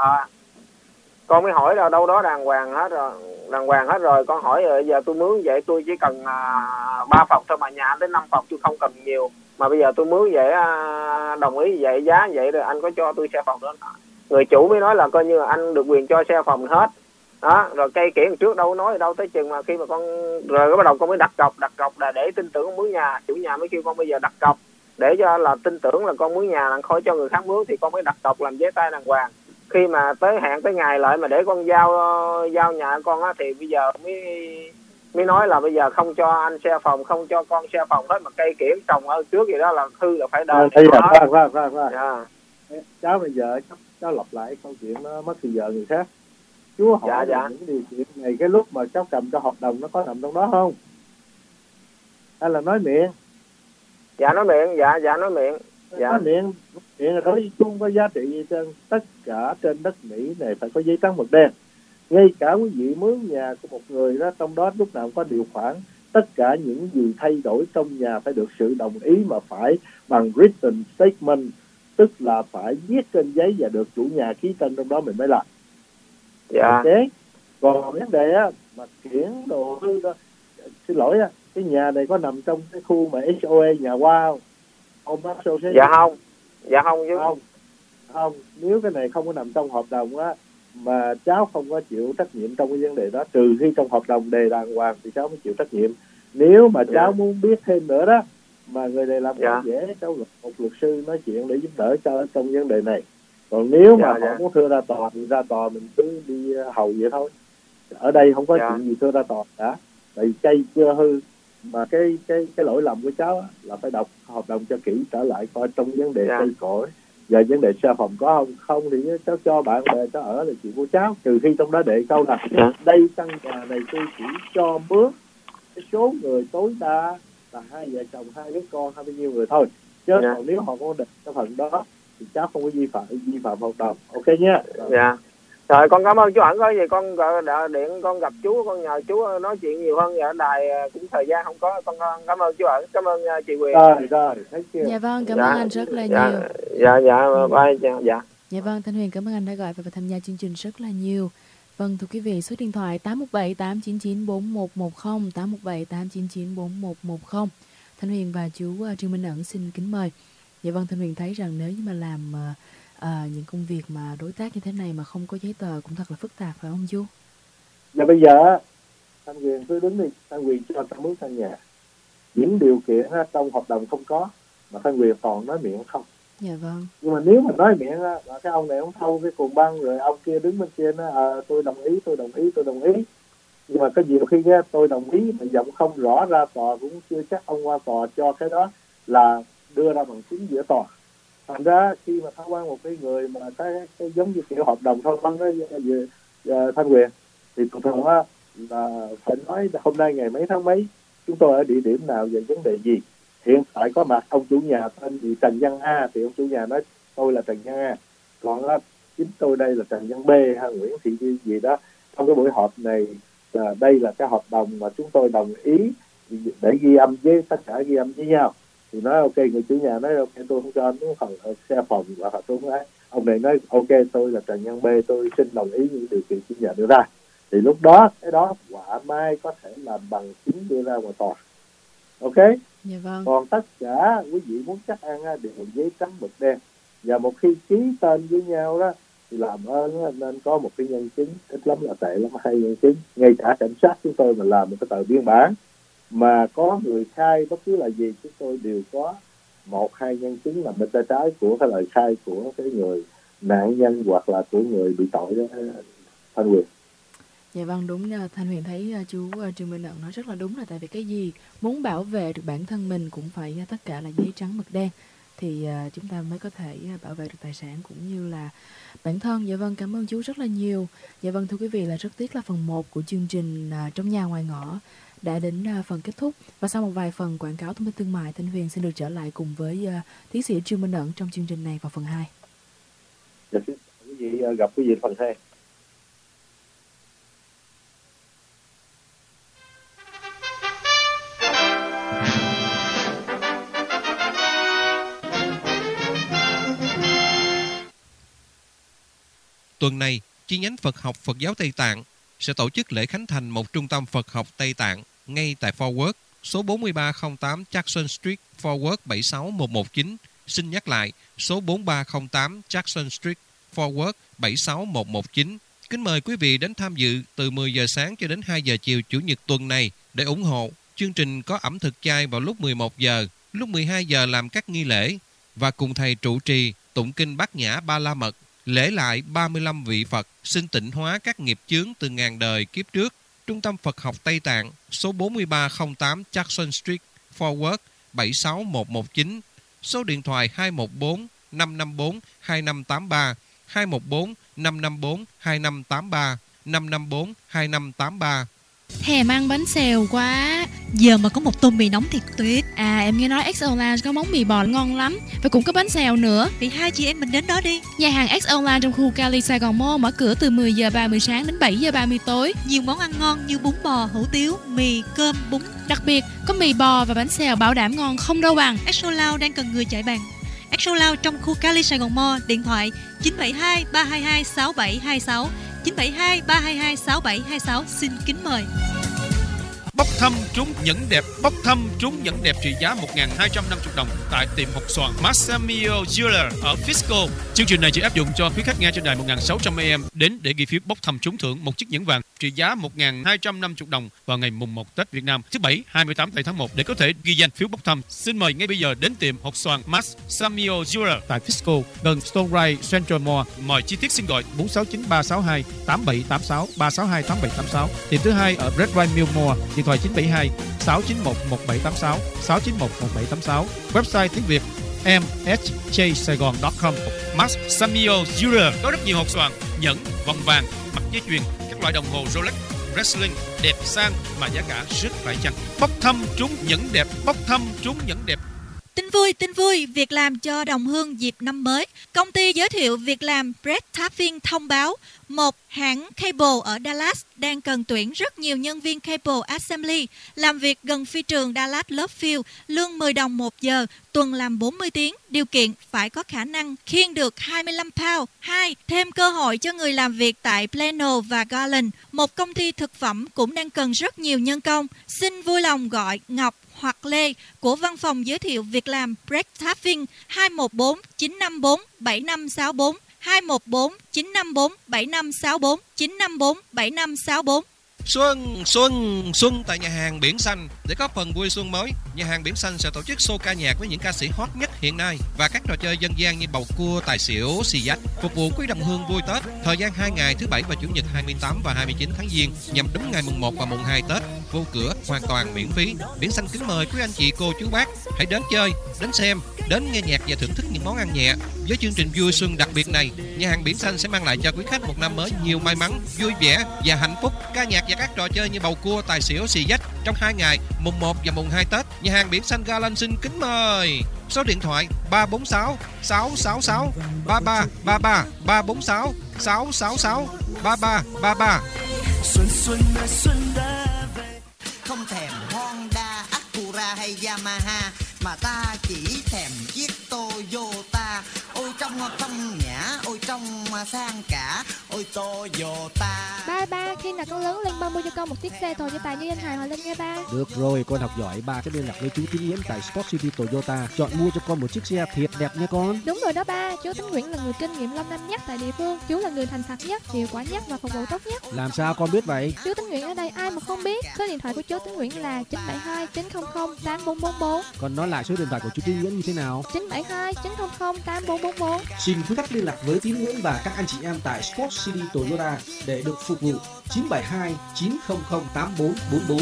con mới hỏi là đâu đó đàng hoàng hết rồi. Con hỏi rồi giờ tôi mướn vậy tôi chỉ cần 3 phòng thôi mà nhà tới 5 phòng tôi không cần nhiều, mà bây giờ tôi mướn vậy đồng ý vậy giá vậy rồi anh có cho tôi xe phòng đó. Người chủ mới nói là coi như là anh được quyền cho xe phòng hết đó. Rồi cây kiển trước đâu nói đâu tới chừng mà khi mà con rồi bắt đầu con mới đặt cọc là để tin tưởng con mướn nhà. Chủ nhà mới kêu con bây giờ đặt cọc để cho là tin tưởng là con mướn nhà là khỏi cho người khác mướn, thì con mới đặt cọc làm giấy tay đàng hoàng. Khi mà tới hẹn tới ngày lại mà để con giao nhà con á, thì bây giờ mới nói là bây giờ không cho anh xe phòng, không cho con xe phòng hết, mà cây kiển trồng ở trước gì đó là hư là phải đền. Cháu bây giờ cháu lặp lại câu chuyện nó mất thời giờ người khác. Chú hỏi những điều kiện này cái lúc mà cháu cầm cho hợp đồng nó có nằm trong đó không? Hay là nói miệng? Dạ nói miệng, dạ nói miệng. Nói miệng là nói chung có giá trị gì trên tất cả trên đất Mỹ này phải có giấy trắng mực đen. Ngay cả quý vị mướn nhà của một người đó, trong đó lúc nào có điều khoản tất cả những gì thay đổi trong nhà phải được sự đồng ý, mà phải bằng written statement, tức là phải viết trên giấy và được chủ nhà ký tên trong đó mình mới làm. Dạ. Ok. Còn vấn đề á mà chuyển đồ hư đó, xin lỗi á, cái nhà này có nằm trong cái khu mà HOA nhà hoa không? Ông bác sâu thế? Dạ không chứ. Không, nếu cái này không có nằm trong hợp đồng á, mà cháu không có chịu trách nhiệm trong cái vấn đề đó, trừ khi trong hợp đồng đề đàng hoàng thì cháu mới chịu trách nhiệm. Nếu mà cháu muốn biết thêm nữa đó, mà người này làm không dễ, cháu gặp một luật sư nói chuyện để giúp đỡ cho trong vấn đề này. Còn nếu mà họ muốn thưa ra tòa thì ra tòa, mình cứ đi hầu vậy thôi. Ở đây không có chuyện gì thưa ra tòa cả. Tại vì cây chưa hư, mà cái lỗi lầm của cháu á, là phải đọc hợp đồng cho kỹ trở lại coi trong vấn đề cây cối và vấn đề xe phòng có không thì cháu cho bạn bè cháu ở là chuyện của cháu, trừ khi trong đó để câu là đây căn nhà này tôi chỉ cho mướn cái số người tối đa là 2 vợ chồng 2 đứa con hay bao nhiêu người thôi, chứ còn nếu họ có định cái phần đó thì cháu không có vi phạm hợp đồng. Ok nhé. Rồi con cảm ơn chú Ẩn. Có gì con điện con gặp chú, con nhờ chú nói chuyện nhiều hơn. Ở đài cũng thời gian không có. Con cảm ơn chú Ẩn, cảm ơn chị Quyền. Rồi, thấy chưa? Dạ vâng, cảm ơn anh rất là nhiều. Bye. Dạ vâng, Thanh Huyền cảm ơn anh đã gọi và tham gia chương trình rất là nhiều. Vâng, thưa quý vị, số điện thoại 817 899 4110, 817 899 4110. Thanh Huyền và chú Trương Minh Ẩn xin kính mời. Dạ vâng, Thanh Huyền thấy rằng nếu như mà làm những công việc mà đối tác như thế này mà không có giấy tờ cũng thật là phức tạp, phải không chú? Dạ bây giờ Thanh Huyền cứ đứng đi, Thanh Huyền cho ta mướn căn nhà. Những điều kiện trong hợp đồng không có, mà Thanh Huyền còn nói miệng không. Dạ vâng. Nhưng mà nếu mà nói miệng là cái ông này ông thâu cái cuồng băng, rồi ông kia đứng bên trên tôi đồng ý. Nhưng mà có nhiều khi tôi đồng ý mà giọng không rõ ra tòa cũng chưa chắc ông qua tòa cho cái đó là đưa ra bằng chứng giữa tòa. Thành ra khi mà thao ban một cái người mà cái giống như kiểu hợp đồng thao ban đó Thanh Huyền thì thường là phải nói hôm nay ngày mấy tháng mấy, chúng tôi ở địa điểm nào về vấn đề gì. Hiện tại có mặt ông chủ nhà tên gì Trần Văn A thì ông chủ nhà nói tôi là Trần Văn A, còn chính tôi đây là Trần Văn B hay Nguyễn Thị gì đó. Trong cái buổi họp này đây là cái hợp đồng mà chúng tôi đồng ý để ghi âm với tất cả ghi âm với nhau. Thì nói ok, người chủ nhà nói ok tôi không cho anh cái phần xe phòng và tôi không ấy. Ông này nói ok tôi là Trần Văn B, tôi xin đồng ý những điều kiện chủ nhà đưa ra. Thì lúc đó cái đó quả mai có thể là bằng chứng đưa ra ngoài tòa. Ok. Dạ vâng. Còn tất cả quý vị muốn chắc ăn đều giấy trắng mực đen, và một khi ký tên với nhau đó thì làm ơn nên có một cái nhân chứng, ít lắm là tệ lắm 2 nhân chứng. Ngay cả cảnh sát chúng tôi mà làm một cái tờ biên bản mà có người khai bất cứ là gì, chúng tôi đều có 1-2 nhân chứng làm bên tay trái của cái lời khai của cái người nạn nhân hoặc là của người bị tội đó, Thanh Huyền. Dạ vâng, đúng. Thanh Huyền thấy chú Trương Minh Ẩn nói rất là đúng, là tại vì cái gì muốn bảo vệ được bản thân mình cũng phải tất cả là giấy trắng mực đen thì chúng ta mới có thể bảo vệ được tài sản cũng như là bản thân. Dạ vâng, cảm ơn chú rất là nhiều. Dạ vâng, thưa quý vị, là rất tiếc là phần 1 của chương trình Trong Nhà Ngoài Ngõ đã đến phần kết thúc, và sau một vài phần quảng cáo thông tin thương mại, Thanh Huyền xin được trở lại cùng với tiến sĩ Trương Minh Ẩn trong chương trình này vào phần 2. Dạ, quý vị gặp quý vị phần 2. Tuần này, chi nhánh Phật học Phật giáo Tây Tạng sẽ tổ chức lễ khánh thành một trung tâm Phật học Tây Tạng ngay tại Fort Worth, số 4308 Jackson Street, Fort Worth 76119. Xin nhắc lại, số 4308 Jackson Street, Fort Worth 76119. Kính mời quý vị đến tham dự từ 10 giờ sáng cho đến 2 giờ chiều Chủ nhật tuần này để ủng hộ. Chương trình có ẩm thực chay vào lúc 11 giờ, lúc 12 giờ làm các nghi lễ và cùng thầy trụ trì tụng kinh Bát Nhã Ba La Mật, lễ lại 35 vị Phật, xin tịnh hóa các nghiệp chướng từ ngàn đời kiếp trước. Trung tâm Phật học Tây Tạng, số 4308 Jackson Street, Fort Worth 76119. Số điện thoại 214 554 2583, 214 554 2583, 554 2583. Thèm ăn bánh xèo quá. Giờ mà có một tô mì nóng thì tuyệt. À, em nghe nói XO Lounge có món mì bò ngon lắm, và cũng có bánh xèo nữa. Thì hai chị em mình đến đó đi. Nhà hàng XO Lounge trong khu Cali Sài Gòn Mall mở cửa từ 10 giờ 30 sáng đến 7 giờ 30 tối. Nhiều món ăn ngon như bún bò, hủ tiếu, mì, cơm, bún. Đặc biệt có mì bò và bánh xèo bảo đảm ngon không đâu bằng. XO Lounge đang cần người chạy bàn. XO Lounge trong khu Cali Sài Gòn Mall, điện thoại 972 322 6726, 972 322 6726. Xin kính mời. Bốc thăm trúng nhẫn đẹp, bốc thăm trúng nhẫn đẹp trị giá 1.250 đồng tại tiệm hột xoàn Massamio Jeweler ở Frisco. Chương trình này chỉ áp dụng cho quý khách nghe trên đài 1.600 AM đến để ghi phiếu bốc thăm trúng thưởng một chiếc nhẫn vàng trị giá 1.250 đồng vào ngày mùng 1 Tết Việt Nam, thứ Bảy 28 tháng 1 để có thể ghi danh phiếu bốc thăm. Xin mời ngay bây giờ đến tiệm hột xoàn Massamio Jeweler tại Frisco, gần Stone Rise Central Mall. Mọi chi tiết xin gọi 469 362 8786 362 8786. Tiệm thứ hai ở Red Wine Mill Mall, điện thoại 972 691 1786 691 1786. Website tiếng Việt msjsaigon.com. Massamio Jeweler có rất nhiều hột xoàn, nhẫn, vòng vàng, mặt dây chuyền, các loại đồng hồ Rolex, Breitling đẹp sang mà giá cả rất phải chăng. Bốc thăm trúng nhẫn đẹp, bốc thăm trúng nhẫn đẹp. Tin vui, việc làm cho đồng hương dịp năm mới. Công ty giới thiệu việc làm Brett Taffing thông báo một hãng cable ở Dallas đang cần tuyển rất nhiều nhân viên cable assembly, làm việc gần phi trường Dallas Love Field, lương 10 đồng 1 giờ, tuần làm 40 tiếng, điều kiện phải có khả năng khiêng được 25 pound. 2. Thêm cơ hội cho người làm việc tại Plano và Garland, một công ty thực phẩm cũng đang cần rất nhiều nhân công. Xin vui lòng gọi Ngọc hoặc Lê của văn phòng giới thiệu việc làm Brett Taffing 214 954 7564, 214 954 7564, 954 7564. Xuân tại nhà hàng Biển Xanh. Để có phần vui xuân mới, nhà hàng Biển Xanh sẽ tổ chức show ca nhạc với những ca sĩ hot nhất hiện nay và các trò chơi dân gian như bầu cua, tài xỉu, xì dách, phục vụ quý đồng hương vui Tết. Thời gian 2 ngày thứ Bảy và Chủ nhật 28 và 29 tháng Giêng nhằm đúng ngày mùng 1 và mùng 2 Tết. Vô cửa hoàn toàn miễn phí. Biển Xanh kính mời quý anh chị cô chú bác hãy đến chơi, đến xem, đến nghe nhạc và thưởng thức những món ăn nhẹ. Với chương trình vui xuân đặc biệt này, nhà hàng Biển Xanh sẽ mang lại cho quý khách một năm mới nhiều may mắn, vui vẻ và hạnh phúc. Ca nhạc và các trò chơi như bầu cua, tài xỉu, xì dách trong 2 ngày mùng 1 và mùng 2 Tết. Nhà hàng Biển Xanh Garland xin kính mời. Số điện thoại 346 666 3333, 346 666 3333. Xuân đã về, không thèm Honda, Acura hay Yamaha, mà ta chỉ thèm chiếc Toyota. Ôi trong nhã, ôi trong sang cả, ôi Toyota. Ba, khi nào con lớn lên ba mua cho con một chiếc xe Toyota như anh Hải Hòa Linh nha ba. Được rồi, con học giỏi, ba sẽ liên lạc với chú Tín Nguyễn tại Sport City Toyota, chọn mua cho con một chiếc xe thiệt đẹp nha con. Đúng rồi đó ba, chú Tín Nguyễn là người kinh nghiệm lâu năm nhất tại địa phương, chú là người thành thật nhất, hiệu quả nhất và phục vụ tốt nhất. Làm sao con biết vậy? Chú Tín Nguyễn ở đây ai mà không biết. Số điện thoại của chú Tín Nguyễn là 972 900 8444. Còn nói lại số điện thoại của chú Tín Nguyễn như thế nào? 972 900 8444. Xin quý khách liên lạc với Tín Nguyễn và các anh chị em tại Sport City Toyota để được phục vụ. 972 900 8444.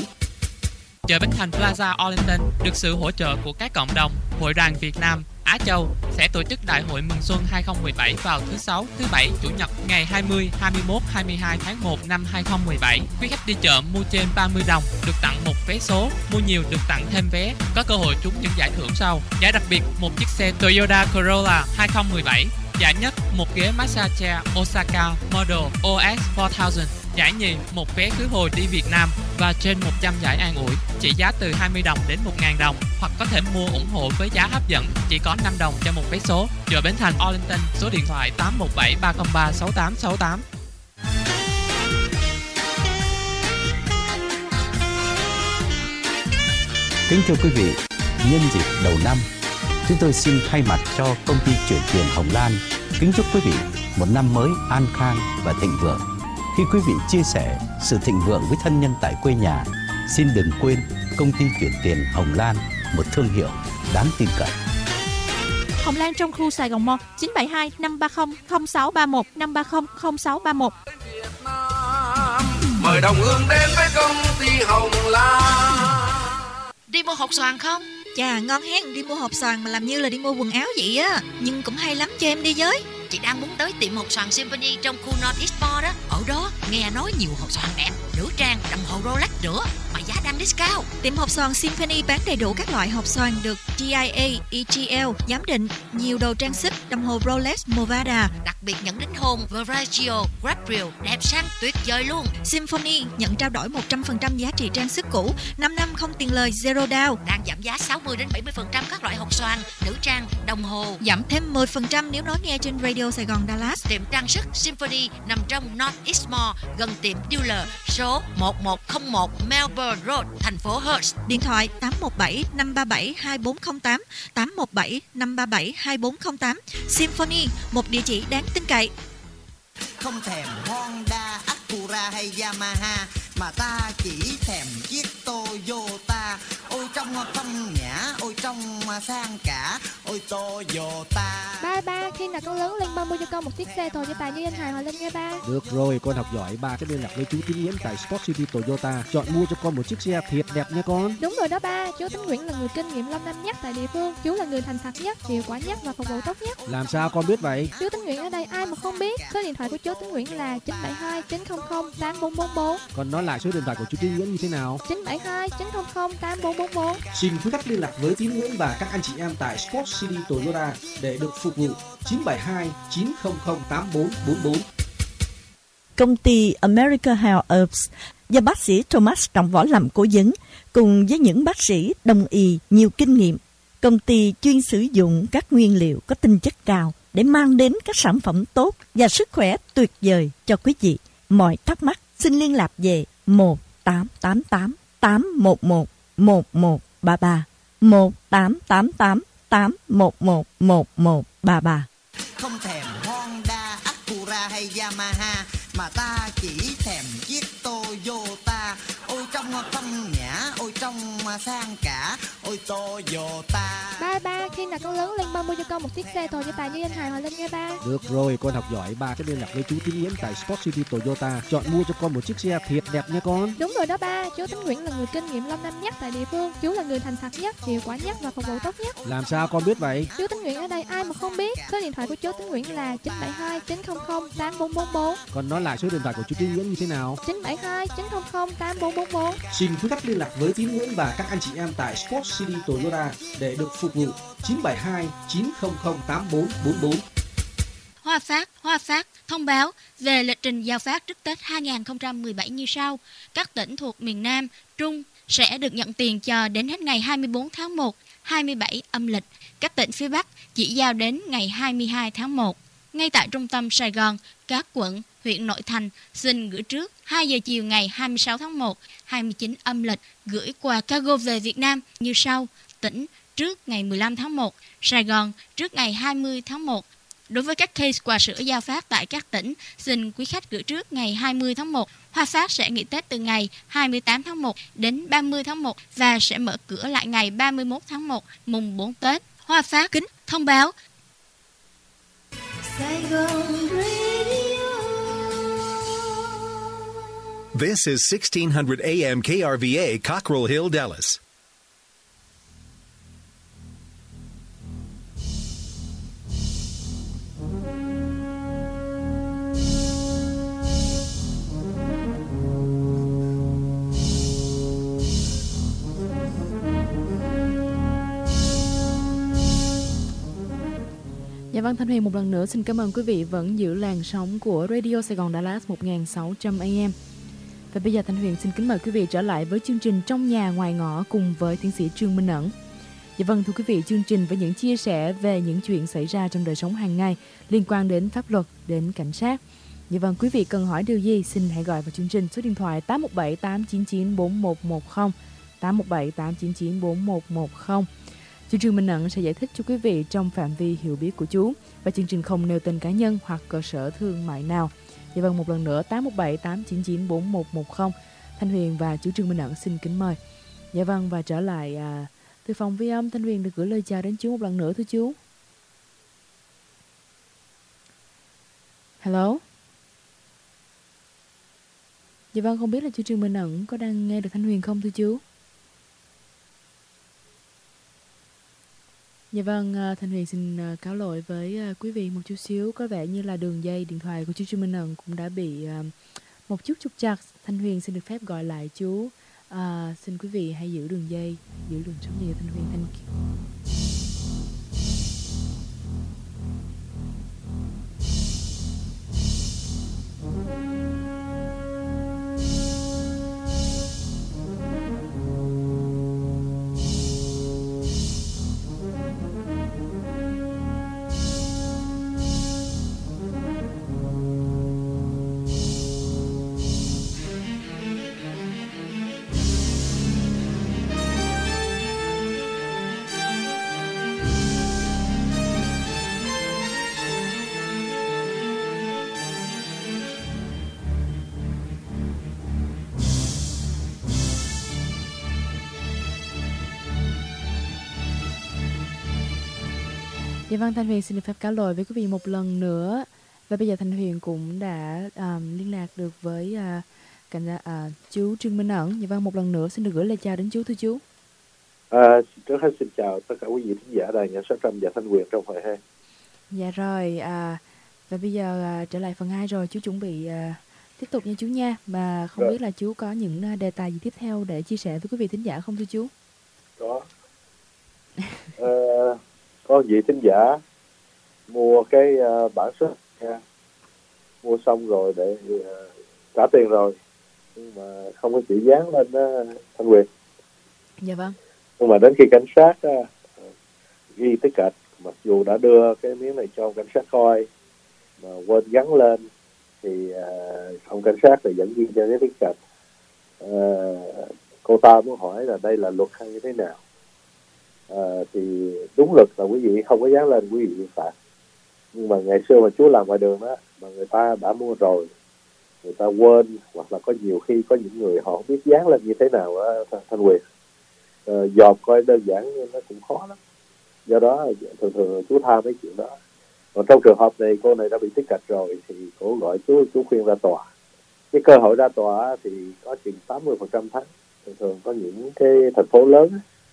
Chợ Bến Thành Plaza Arlington được sự hỗ trợ của các cộng đồng, Hội đoàn Việt Nam, Á Châu sẽ tổ chức Đại hội Mừng Xuân 2017 vào thứ Sáu, thứ Bảy, Chủ nhật ngày 20, 21, 22 tháng 1 năm 2017. Quý khách đi chợ mua trên 30 đồng được tặng một vé số, mua nhiều được tặng thêm vé, có cơ hội trúng những giải thưởng sau. Giải đặc biệt một chiếc xe Toyota Corolla 2017. Giải nhất một ghế massage chair Osaka Model OS 4000. Giải nhì một vé khứ hồi đi Việt Nam và trên 100 giải an ủi trị giá từ 20 đồng đến 1.000 đồng, hoặc có thể mua ủng hộ với giá hấp dẫn chỉ có 5 đồng cho một vé số. Chợ Bến Thành Arlington, số điện thoại 817 303 6868. Kính thưa quý vị, nhân dịp đầu năm, chúng tôi xin thay mặt cho công ty chuyển tiền Hồng Lan kính chúc quý vị một năm mới an khang và thịnh vượng. Khi quý vị chia sẻ sự thịnh vượng với thân nhân tại quê nhà, xin đừng quên công ty chuyển tiền Hồng Lan, một thương hiệu đáng tin cậy. Hồng Lan trong khu Sài Gòn Mall 972 530 0631 530 0631. Mời đồng hương đến với công ty Hồng Lan. Đi mua hột xoàn không? Chà, ngon hen, đi mua hộp xoàn mà làm như là đi mua quần áo vậy á. Nhưng cũng hay lắm, cho em đi với. Chị đang muốn tới tiệm hột xoàn Symphony trong khu North East Mall đó. Ở đó nghe nói nhiều hột xoàn đẹp, nữ trang, đồng hồ Rolex nữa mà giá đang discount. Tiệm hộp xoàn Symphony bán đầy đủ các loại hộp xoàn được GIA, EGL giám định, nhiều đồ trang sức, đồng hồ Rolex, Movada. Đặc biệt nhận đính hôn, Veragio, Gabriel, đẹp sang tuyệt vời luôn. Symphony nhận trao đổi 100% giá trị trang sức cũ, 5 năm không tiền lời, zero down. Đang giảm giá 60 đến 70% các loại hộp xoàn, nữ trang, đồng hồ. Giảm thêm 10% nếu nói nghe trên Radio Sài Gòn Dallas. Tiệm trang sức Symphony nằm trong North East Mall, gần tiệm dealer số 1101 Melbourne Road, thành phố Hertz. Điện thoại 817-537-2408, 817-537-2408. Symphony, một địa chỉ đáng tin cậy. Không thèm Honda, Acura hay Yamaha, mà ta chỉ thèm chiếc Toyota. Ôi trong phong nhã, ôi trong sang cả, ôi Toyota. Ba, khi nào con lớn lên ba mua cho con một chiếc xe Toyota như anh Hải Hòa Linh nha ba. Được rồi, con học giỏi, ba sẽ liên lạc với chú Tín Nguyễn tại Sport City Toyota, chọn mua cho con một chiếc xe thiệt đẹp nha con. Đúng rồi đó ba, chú Tín Nguyễn là người kinh nghiệm lâu năm nhất tại địa phương, chú là người thành thật nhất, hiệu quả nhất và phục vụ tốt nhất. Làm sao con biết vậy? Chú Tín Nguyễn ở đây ai mà không biết. Số điện thoại của chú Tín Nguyễn là 972 900 8444. Còn nói lại số điện thoại của chú Tín Nguyễn như thế nào? 972 900 8444. Xin quý khách liên lạc với Tín Nguyễn và các anh chị em tại Sport City Toyota để được phục vụ. 972 900 8444. Công ty America Health Herbs do bác sĩ Thomas Trọng Võ làm cố vấn, cùng với những bác sĩ đông y nhiều kinh nghiệm. Công ty chuyên sử dụng các nguyên liệu có tinh chất cao để mang đến các sản phẩm tốt và sức khỏe tuyệt vời cho quý vị. Mọi thắc mắc xin liên lạc về 1888 811 1133, 1888 811 1133. Không thèm Honda, Acura hay Yamaha, mà ta chỉ thèm chiếc Toyota. Ôi trong phong nhã, ôi trong sang cả, ôi Toyota. Ba, khi nào con lớn lên ba mua cho con một chiếc xe Toyota như anh Hải Hòa Linh nha ba. Được rồi, con học giỏi, ba sẽ liên lạc với chú Tín Nguyễn tại Sport City Toyota, chọn mua cho con một chiếc xe thiệt đẹp nha con. Đúng rồi đó ba, chú Tín Nguyễn là người kinh nghiệm lâu năm nhất tại địa phương, chú là người thành thật nhất, hiệu quả nhất và phục vụ tốt nhất. Làm sao con biết vậy? Chú Tín Nguyễn ở đây ai mà không biết. Số điện thoại của chú Tín Nguyễn là 972 900 8444. Còn nói lại số điện thoại của chú Tín Nguyễn như thế nào? 972 900 8444. Xin quý khách liên lạc với Tín Nguyễn và các anh chị em tại Sport City Toyota để được phục vụ. 972 900 8444. Hoa Phát thông báo về lịch trình giao phát trước Tết 2017 như sau. Các tỉnh thuộc miền Nam, Trung sẽ được nhận tiền cho đến hết ngày 24 tháng 1, 27 âm lịch. Các tỉnh phía Bắc chỉ giao đến ngày 22 tháng 1. Ngay tại trung tâm Sài Gòn, các quận, huyện nội thành xin gửi trước 2 giờ chiều ngày 26 tháng 1, 29 âm lịch, gửi quà cargo về Việt Nam như sau. Tỉnh trước ngày 15 tháng 1, Sài Gòn trước ngày 20 tháng 1. Đối với các case quà sữa giao phát tại các tỉnh, xin quý khách gửi trước ngày 20 tháng 1. Hoa Phát sẽ nghỉ Tết từ ngày 28 tháng 1 đến 30 tháng 1 và sẽ mở cửa lại ngày 31 tháng 1, mùng 4 Tết. Hoa Phát kính thông báo. This is 1600 AM KRVA, Cockrell Hill, Dallas. Dạ vâng, Thanh Huyền một lần nữa xin cảm ơn quý vị vẫn giữ làn sóng của Radio Sài Gòn Dallas 1600 AM. Và bây giờ Thanh Huyền xin kính mời quý vị trở lại với chương trình Trong Nhà Ngoài Ngõ cùng với tiến sĩ Trương Minh Ẩn. Dạ vâng, thưa quý vị, chương trình với những chia sẻ về những chuyện xảy ra trong đời sống hàng ngày liên quan đến pháp luật, đến cảnh sát. Dạ vâng, quý vị cần hỏi điều gì xin hãy gọi vào chương trình số điện thoại 817 899 4110, 817 899 4110. Chương trình Minh Ẩn sẽ giải thích cho quý vị trong phạm vi hiểu biết của chú, và chương trình không nêu tên cá nhân hoặc cơ sở thương mại nào. Dạ vâng, một lần nữa 817 899 4110. Thanh Huyền và chú Trương Minh Ẩn xin kính mời. Dạ vâng, và trở lại từ phòng vi âm, Thanh Huyền được gửi lời chào đến chú một lần nữa thưa chú. Hello. Dạ vâng, không biết là chú Trương Minh Ẩn có đang nghe được Thanh Huyền không thưa chú? Dạ vâng, Thanh Huyền xin cáo lỗi với quý vị một chút xíu. Có vẻ như là đường dây điện thoại của chú Trương Minh Ẩn cũng đã bị một chút trục trặc, Thanh Huyền xin được phép gọi lại chú. Xin quý vị hãy giữ đường dây, giữ đường số dây Thanh Huyền. Thank you. Dạ vâng, Thanh Huyền xin được phép cáo lỗi với quý vị một lần nữa. Và bây giờ Thanh Huyền cũng đã liên lạc được với chú Trương Minh Ẩn. Dạ vâng, một lần nữa xin được gửi lời chào đến chú, thưa chú. Trước hết xin chào tất cả quý vị thính giả đài Nhạc 600 và Thanh Huyền trong hồi 2. Dạ rồi, và bây giờ trở lại phần 2 rồi, chú chuẩn bị tiếp tục nha chú nha. Mà không biết là chú có những đề tài gì tiếp theo để chia sẻ với quý vị thính giả không thưa chú? Có. Có vị thính giả mua cái bản sách nha, mua xong rồi để trả tiền rồi nhưng mà không có chữ dán lên Thanh Huyền. Dạ vâng. Nhưng mà đến khi cảnh sát ghi tiết kịch, mặc dù đã đưa cái miếng này cho cảnh sát coi mà quên gắn lên thì ông cảnh sát thì vẫn ghi cho cái tiết kịch. Cô ta muốn hỏi là đây là luật hay như thế nào? Thì đúng luật là quý vị không có dán lên quý vị vi phạm. Nhưng mà ngày xưa mà chú làm ngoài đường đó mà người ta đã mua rồi, người ta quên, hoặc là có nhiều khi có những người họ không biết dán lên như thế nào á Thanh Huyền, dòm coi đơn giản nhưng nó cũng khó lắm. Do đó thường chú tha mấy chuyện đó. Còn trong trường hợp này cô này đã bị tiết kịch rồi thì cô gọi chú khuyên ra tòa. Cái cơ hội ra tòa thì có chừng 80% thắng. Thường có những cái thành phố lớn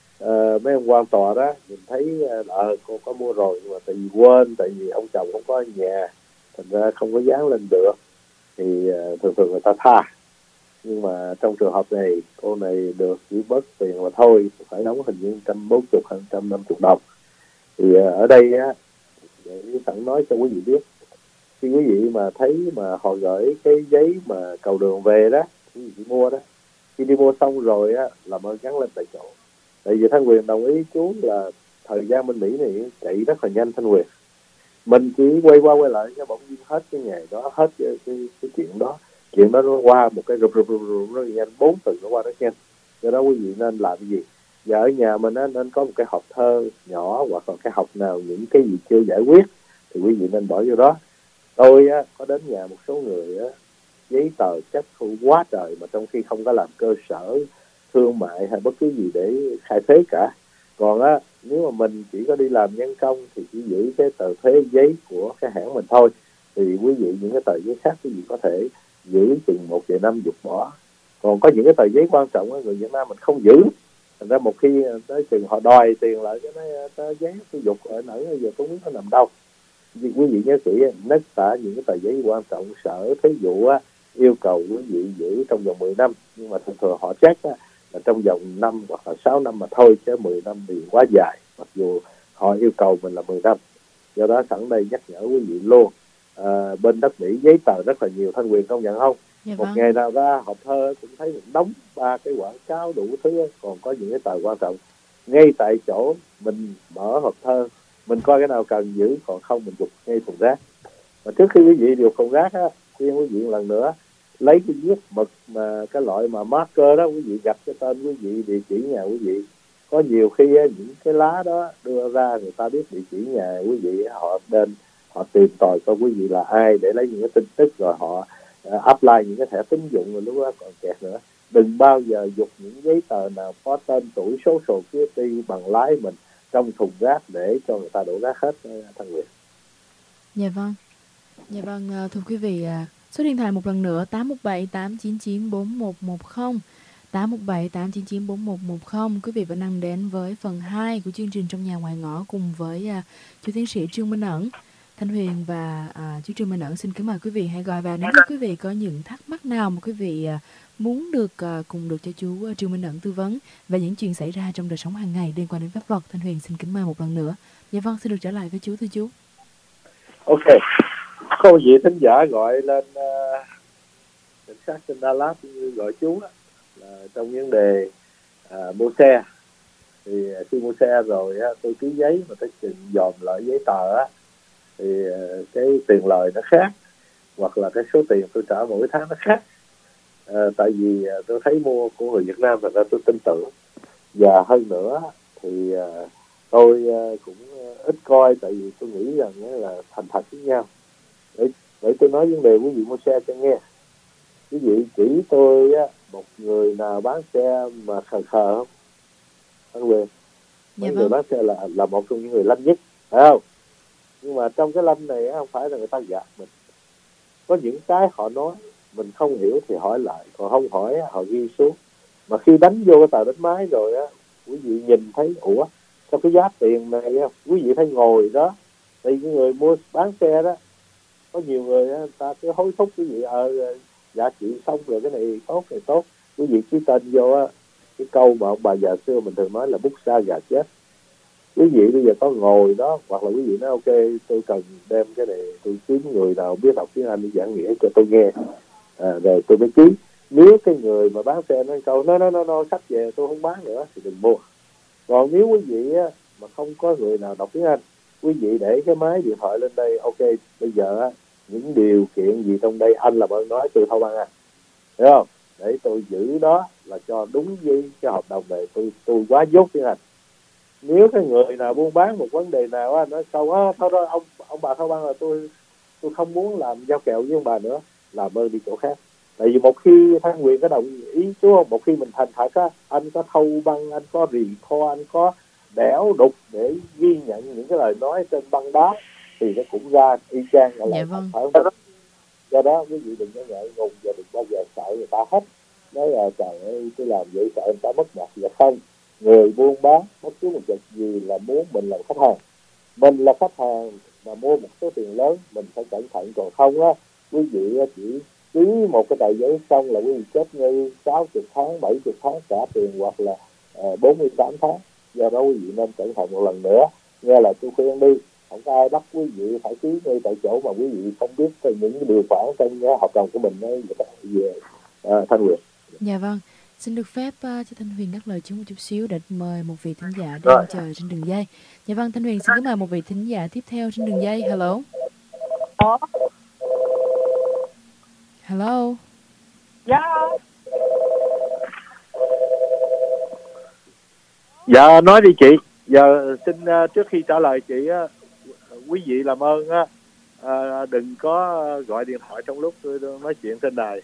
mấy ông quan tòa đó mình thấy là cô có mua rồi nhưng mà tại vì quên, tại vì ông chồng không có ở nhà thành ra không có dán lên được thì thường người ta tha. Nhưng mà trong trường hợp này cô này được chỉ bớt tiền mà thôi, phải đóng hình như 140 hay 150 đồng. Thì ở đây á, để sẵn nói cho quý vị biết, khi quý vị mà thấy mà họ gửi cái giấy mà cầu đường về đó, quý vị đi mua đó, khi đi mua xong rồi á làm ơn gắn lên tại chỗ. Tại vì Thanh Huyền đồng ý chú là thời gian bên Mỹ này chạy rất là nhanh Thanh Huyền. Mình chỉ quay qua quay lại cho bỗng nhiên hết cái ngày đó, hết cái chuyện đó. Chuyện đó nó qua một cái rụp rất nhanh, 4 tuần nó qua rất nhanh. Do đó quý vị nên làm cái gì? Và ở nhà mình nên có một cái hộp thơ nhỏ, hoặc là cái hộp nào những cái gì chưa giải quyết thì quý vị nên bỏ vô đó. Tôi á, có đến nhà một số người á, giấy tờ chất thu quá trời mà trong khi không có làm cơ sở thương mại hay bất cứ gì để khai thuế cả. Còn á, nếu mà mình chỉ có đi làm nhân công thì chỉ giữ cái tờ thuế giấy của cái hãng mình thôi. Thì quý vị những cái tờ giấy khác quý vị có thể giữ chừng 1 vài năm dục bỏ. Còn có những cái tờ giấy quan trọng á, người Việt Nam mình không giữ. Thành ra một khi tới chừng họ đòi tiền lại cái tờ giấy tôi dục ở nở giờ tôi không biết nó nằm đâu. Vì quý vị nhớ kỹ, tất cả những cái tờ giấy quan trọng sở thuế vụ á, yêu cầu quý vị giữ trong vòng 10 năm. Nhưng mà thường họ check á, là trong vòng 5 hoặc là 6 năm mà thôi, chứ 10 năm thì quá dài, mặc dù họ yêu cầu mình là 10 năm. Do đó sẵn đây nhắc nhở quý vị luôn, bên đất Mỹ giấy tờ rất là nhiều, Thanh Huyền công nhận không? Dạ một vâng. ngày nào ra hộp thơ cũng thấy mình đóng 3 cái quảng cáo đủ thứ. Còn có những cái tờ quan trọng ngay tại chỗ mình mở hộp thơ, mình coi cái nào cần giữ, còn không mình dục ngay thùng rác. Mà trước khi quý vị điều thùng rác á, khuyên quý vị một lần nữa lấy cái viết mực mà cái loại mà marker đó, quý vị gạch cái tên quý vị, địa chỉ nhà quý vị. Có nhiều khi á, những cái lá đó đưa ra người ta biết địa chỉ nhà quý vị, họ đến họ tìm tòi coi quý vị là ai để lấy những cái tin tức rồi họ apply những cái thẻ tín dụng, rồi lúc đó còn kẹt nữa. Đừng bao giờ dục những giấy tờ nào có tên tuổi số security bằng lái mình trong thùng rác để cho người ta đổ rác hết Thanh Huyền. Dạ vâng. Dạ vâng, thưa quý vị, số điện thoại một lần nữa 817 899 4110, 817 899 4110. Quý vị vẫn đang đến với phần 2 của chương trình Trong Nhà Ngoài Ngõ cùng với chú tiến sĩ Trương Minh Ẩn. Thanh Huyền và chú Trương Minh Ẩn xin kính mời quý vị hãy gọi vào nếu như quý vị có những thắc mắc nào mà quý vị muốn cùng được cho chú Trương Minh Ẩn tư vấn về những chuyện xảy ra trong đời sống hàng ngày liên quan đến pháp vật. Thanh Huyền xin kính mời một lần nữa. Dạ vâng, xin được trở lại với chú, thưa chú. Ok, có vị thính giả gọi lên cảnh sát trên Dallas gọi chú đó, là trong vấn đề mua xe. Thì khi mua xe rồi tôi ký giấy mà tôi dòm lại giấy tờ á, thì cái tiền lời nó khác, hoặc là cái số tiền tôi trả mỗi tháng nó khác. Tại vì tôi thấy mua của người Việt Nam, thành ra tôi tin tưởng. Và hơn nữa thì tôi cũng ít coi, tại vì tôi nghĩ rằng là thành thật với nhau. Để tôi nói vấn đề quý vị mua xe cho nghe. Quý vị chỉ tôi một người nào bán xe mà khờ không? Anh Quyền, người bán xe là một trong những người lanh nhất, phải không? Nhưng mà trong cái lanh này không phải là người ta gạt mình. Có những cái họ nói mình không hiểu thì hỏi lại, còn không hỏi họ ghi xuống. Mà khi đánh vô cái tờ đánh máy rồi á, quý vị nhìn thấy ủa sao cái giá tiền này quý vị thấy ngồi đó. Thì cái người mua bán xe đó, có nhiều người người ta cứ hối thúc quý vị dạ chị xong rồi, cái này tốt. Quý vị ký tên vô cái câu mà ông bà già xưa mình thường nói là bút sa gà chết. Quý vị bây giờ có ngồi đó, hoặc là quý vị nói ok tôi cần đem cái này, tôi kiếm người nào biết học tiếng Anh để giảng nghĩa cho tôi nghe, rồi tôi mới ký. Nếu cái người mà bán xe nói câu nó sách về tôi không bán nữa thì đừng mua. Còn nếu quý vị mà không có người nào đọc tiếng Anh, quý vị để cái máy điện thoại lên đây, ok bây giờ những điều kiện gì trong đây anh làm ơn nói tôi thâu ban hiểu không, để tôi giữ đó là cho đúng với cái hợp đồng này. Tôi quá dốt tiếng Anh. Nếu cái người nào buôn bán một vấn đề nào nói câu thôi đó ông bà thâu ban là tôi không muốn làm giao kèo với ông bà nữa, làm ơn đi chỗ khác. Tại vì một khi Thanh Huyền có đồng ý chú không, một khi mình thành thật anh có thâu băng, anh có record, anh có đẽo đục để ghi nhận những cái lời nói trên băng đá thì nó cũng ra y chang là dạ vâng. Do đó quý vị đừng có ngại ngùng và đừng bao giờ sợ người ta hết. Nói là trời ơi tôi làm vậy sợ người ta mất mặt. Dạ không, người buôn bán bất cứ một việc gì là muốn mình là khách hàng. Mình là khách hàng mà mua một số tiền lớn mình phải cẩn thận, còn không quý vị chỉ ký một cái tờ giấy xong là quý vị chết ngay 60 tháng, 70 tháng trả tiền, hoặc là 48 tháng. Do đó quý vị nên cẩn thận một lần nữa. Nghe là tôi khuyên đi, không có ai bắt quý vị phải ký ngay tại chỗ mà quý vị không biết những cái điều khoản trong hợp đồng của mình về Thanh Huyền. Dạ vâng, xin được phép cho Thanh Huyền ngắt lời chú một chút xíu để mời một vị thính giả đang chờ trên đường dây. Dạ vâng, Thanh Huyền xin kính mời một vị thính giả tiếp theo trên đường dây. Hello. Hello. Dạ nói đi chị. Giờ xin trước khi trả lời chị quý vị làm ơn đừng có gọi điện thoại trong lúc tôi nói chuyện trên đài.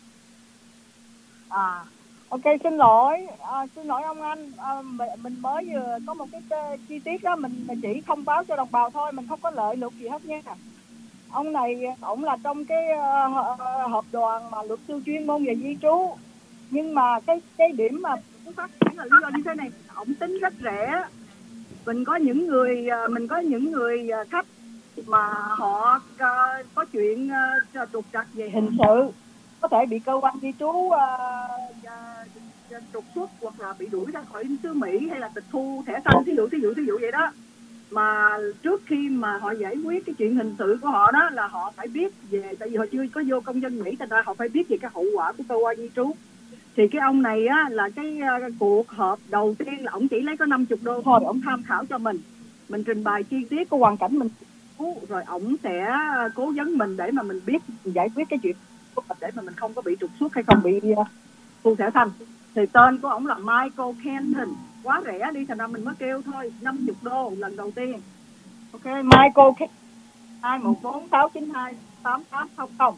Ok, xin lỗi ông anh, mình mới vừa có một cái chi tiết đó mình chỉ thông báo cho đồng bào thôi, mình không có lợi lộc gì hết nha. Ông này ổng là trong cái hợp đoàn mà luật sư chuyên môn về di trú, nhưng mà cái điểm mà phát triển là lý do như thế này, ổng tính rất rẻ. Mình có những người khách mà họ có chuyện trục trặc về hình sự, có thể bị cơ quan di trú trục xuất hoặc là bị đuổi ra khỏi xứ Mỹ, hay là tịch thu thẻ xanh, thí dụ vậy đó. Mà trước khi mà họ giải quyết cái chuyện hình sự của họ đó là họ phải biết về, tại vì họ chưa có vô công dân Mỹ, thành ra họ phải biết về cái hậu quả của cơ quan di trú. Thì cái ông này là cái cuộc họp đầu tiên là ổng chỉ lấy có $50 thôi, ổng tham khảo cho mình trình bày chi tiết của hoàn cảnh mình, rồi ổng sẽ cố vấn mình để mà mình biết giải quyết cái chuyện để mà mình không có bị trục xuất hay không bị thu thẻ xanh. Thì tên của ổng là Michael Kenton, quá rẻ đi, thành ra mình mới kêu thôi, $50 lần đầu tiên. Ok, Michael Kenton 214-692-8800.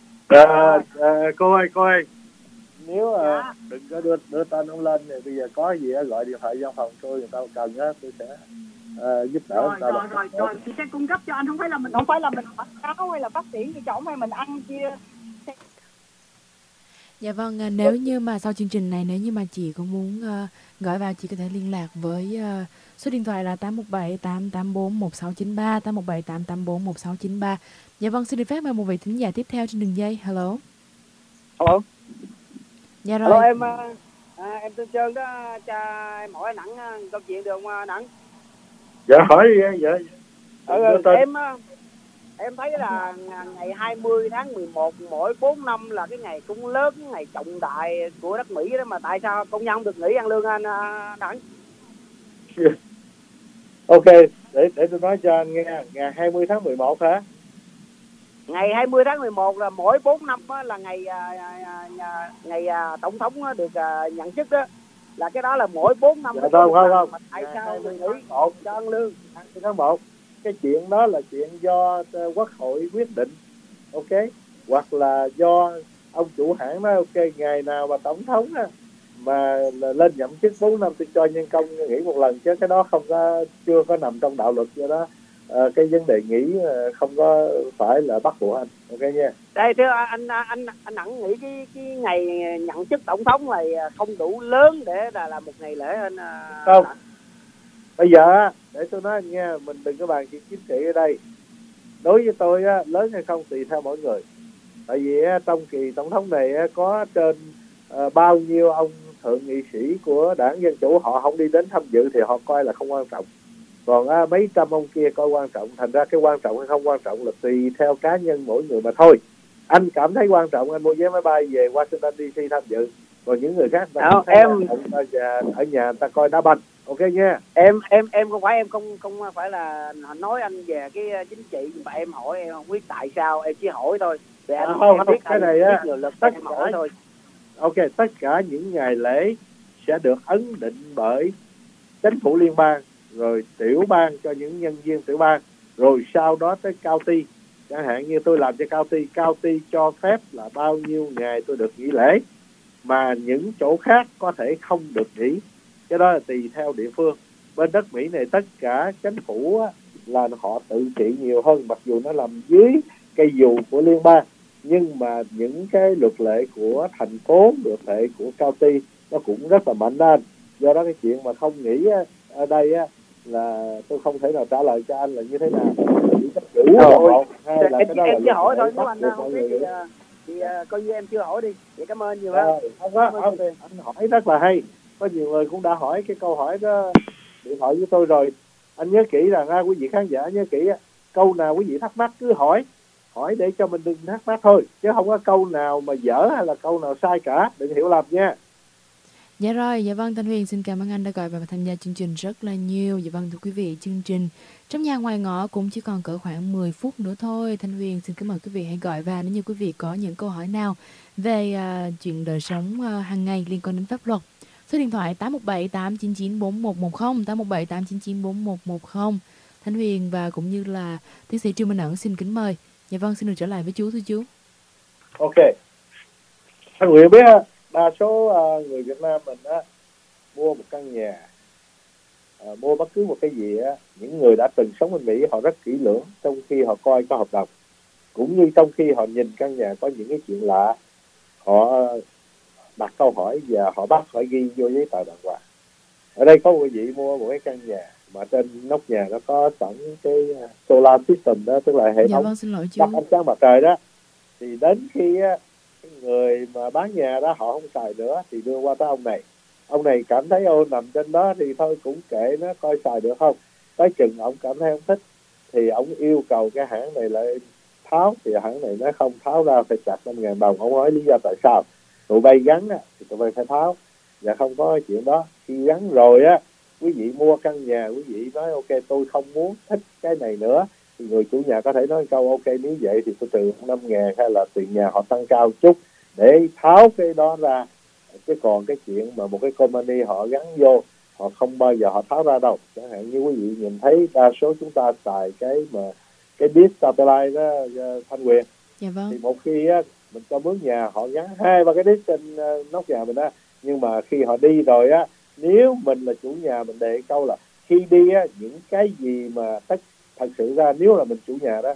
Cô ơi, nếu đừng có đưa tên ông lên, thì bây giờ có gì gọi điện thoại văn phòng tôi, người ta cần tôi sẽ giúp đỡ. Rồi thì sẽ cung cấp cho anh, không phải là mình quảng cáo hay là phát triển gì cho ổng, hay mình ăn chia. Dạ vâng, nếu như mà sau chương trình này, nếu như mà chị có muốn gọi vào, chị có thể liên lạc với số điện thoại là 817 884 1693, 817 884 1693. Dạ vâng, xin được phép mời một vị thính giả tiếp theo trên đường dây. Hello. Hello. Dạ rồi. Hello, em tên Trơn đó, cha em hỏi Nẵng câu chuyện được không Nẵng? Dạ hỏi đi. Dạ. Em thấy là ngày 20 tháng 11 mỗi 4 năm là cái ngày cúng lớn, ngày trọng đại của đất Mỹ đó, mà tại sao công nhân không được nghỉ ăn lương anh Nẵng? Ok, để tôi nói cho anh nghe. Ngày 20 tháng 11 hả? Ngày 20 tháng 11 là mỗi 4 năm là ngày tổng thống được nhận chức đó. Là cái đó là mỗi 4 năm. Dạ, không. Mà tại sao mình nghỉ cho ăn lương? 20 tháng 1. Cái chuyện đó là chuyện do Quốc hội quyết định. Ok. Hoặc là do ông chủ hãng nói ok, ngày nào mà tổng thống á, mà lên nhậm chức 4 năm tôi cho nhân công nghỉ một lần, chứ cái đó chưa có nằm trong đạo luật. Do đó cái vấn đề nghỉ không có phải là bắt buộc anh. Ok nha. Đây thưa anh Nẵng nghĩ cái ngày nhận chức tổng thống này không đủ lớn để là một ngày lễ anh? Không. Bây giờ để tôi nói anh nghe, mình đừng có bàn chuyện chính trị ở đây. Đối với tôi lớn hay không tùy theo mỗi người. Tại vì trong kỳ tổng thống này có trên bao nhiêu ông thượng nghị sĩ của đảng Dân Chủ họ không đi đến tham dự thì họ coi là không quan trọng. Còn mấy trăm ông kia coi quan trọng. Thành ra cái quan trọng hay không quan trọng là tùy theo cá nhân mỗi người mà thôi. Anh cảm thấy quan trọng, anh mua vé máy bay về Washington DC tham dự. Còn những người khác ở nhà người ta coi đá banh. Ok nha. Em không phải, em không phải là nói anh về cái chính trị, mà em hỏi em không biết tại sao, em chỉ hỏi thôi. Để anh không, biết cái này á, tất cả hỏi thôi. Ok, tất cả những ngày lễ sẽ được ấn định bởi chính phủ liên bang, rồi tiểu bang cho những nhân viên tiểu bang, rồi sau đó tới county. Chẳng hạn như tôi làm cho county cho phép là bao nhiêu ngày tôi được nghỉ lễ, mà những chỗ khác có thể không được nghỉ. Cái đó là tùy theo địa phương. Bên đất Mỹ này tất cả chính phủ là họ tự trị nhiều hơn, mặc dù nó nằm dưới cây dù của liên bang, nhưng mà những cái luật lệ của thành phố, luật lệ của county nó cũng rất là mạnh anh. Do đó cái chuyện mà không nghĩ ở đây là tôi không thể nào trả lời cho anh là như thế nào. Em chưa hỏi thôi, nếu anh không biết thì coi như em chưa hỏi đi. Vậy cảm ơn nhiều lắm. Anh hỏi rất là hay. Có nhiều người cũng đã hỏi cái câu hỏi đó điện thoại với tôi rồi. Anh nhớ kỹ là quý vị khán giả nhớ kỹ, câu nào quý vị thắc mắc cứ hỏi để cho mình đừng thắc mắc thôi, chứ không có câu nào mà dở hay là câu nào sai cả, đừng hiểu lầm nha. Dạ rồi, dạ vâng, Thanh Huyền xin cảm ơn anh đã gọi và tham gia chương trình rất là nhiều. Dạ vâng, thưa quý vị, chương trình Trong Nhà Ngoài Ngõ cũng chỉ còn cỡ khoảng 10 phút nữa thôi. Thanh Huyền xin kính mời quý vị hãy gọi vào nếu như quý vị có những câu hỏi nào về chuyện đời sống hàng ngày liên quan đến pháp luật. Số điện thoại 817 899 4110, 817 899 4110. Thanh Huyền và cũng như là tiến sĩ Trương Minh Ẩn xin kính mời. Dạ vâng, xin được trở lại với chú, thưa chú. Ok. Thanh Huyền biết đa số người Việt Nam mình mua một căn nhà, mua bất cứ một cái gì những người đã từng sống bên Mỹ họ rất kỹ lưỡng trong khi họ coi có hợp đồng, cũng như trong khi họ nhìn căn nhà có những cái chuyện lạ, họ đặt câu hỏi và họ bắt phải ghi vô giấy tờ đàng hoàng. Ở đây có một vị mua một cái căn nhà mà trên nóc nhà nó có sẵn cái solar system đó, tức là hệ thống lắp ánh sáng mặt trời đó. Thì đến khi cái người mà bán nhà đó họ không xài nữa thì đưa qua tới ông này cảm thấy nằm trên đó thì thôi cũng kệ nó, coi xài được không. Tới chừng ông cảm thấy không thích thì ông yêu cầu cái hãng này lại tháo, thì hãng này nó không tháo ra, phải chặt 5.000 đồng. Ông nói lý do tại sao tụi bay gắn thì tụi bay phải tháo, và không có chuyện đó. Khi gắn rồi quý vị mua căn nhà, quý vị nói ok tôi không muốn thích cái này nữa, thì người chủ nhà có thể nói câu ok nếu vậy thì tôi trừ 5.000 hay là tiền nhà họ tăng cao chút để tháo cái đó ra. Chứ còn cái chuyện mà một cái company họ gắn vô, họ không bao giờ họ tháo ra đâu. Chẳng hạn như quý vị nhìn thấy đa số chúng ta xài cái dish satellite đó, Thanh Huyền. Dạ vâng. Thì một khi mình cho mướn nhà họ gắn 2-3 cái dish trên nóc nhà mình nhưng mà khi họ đi rồi nếu mình là chủ nhà mình đề câu là khi đi những cái gì mà thật sự ra nếu là mình chủ nhà đó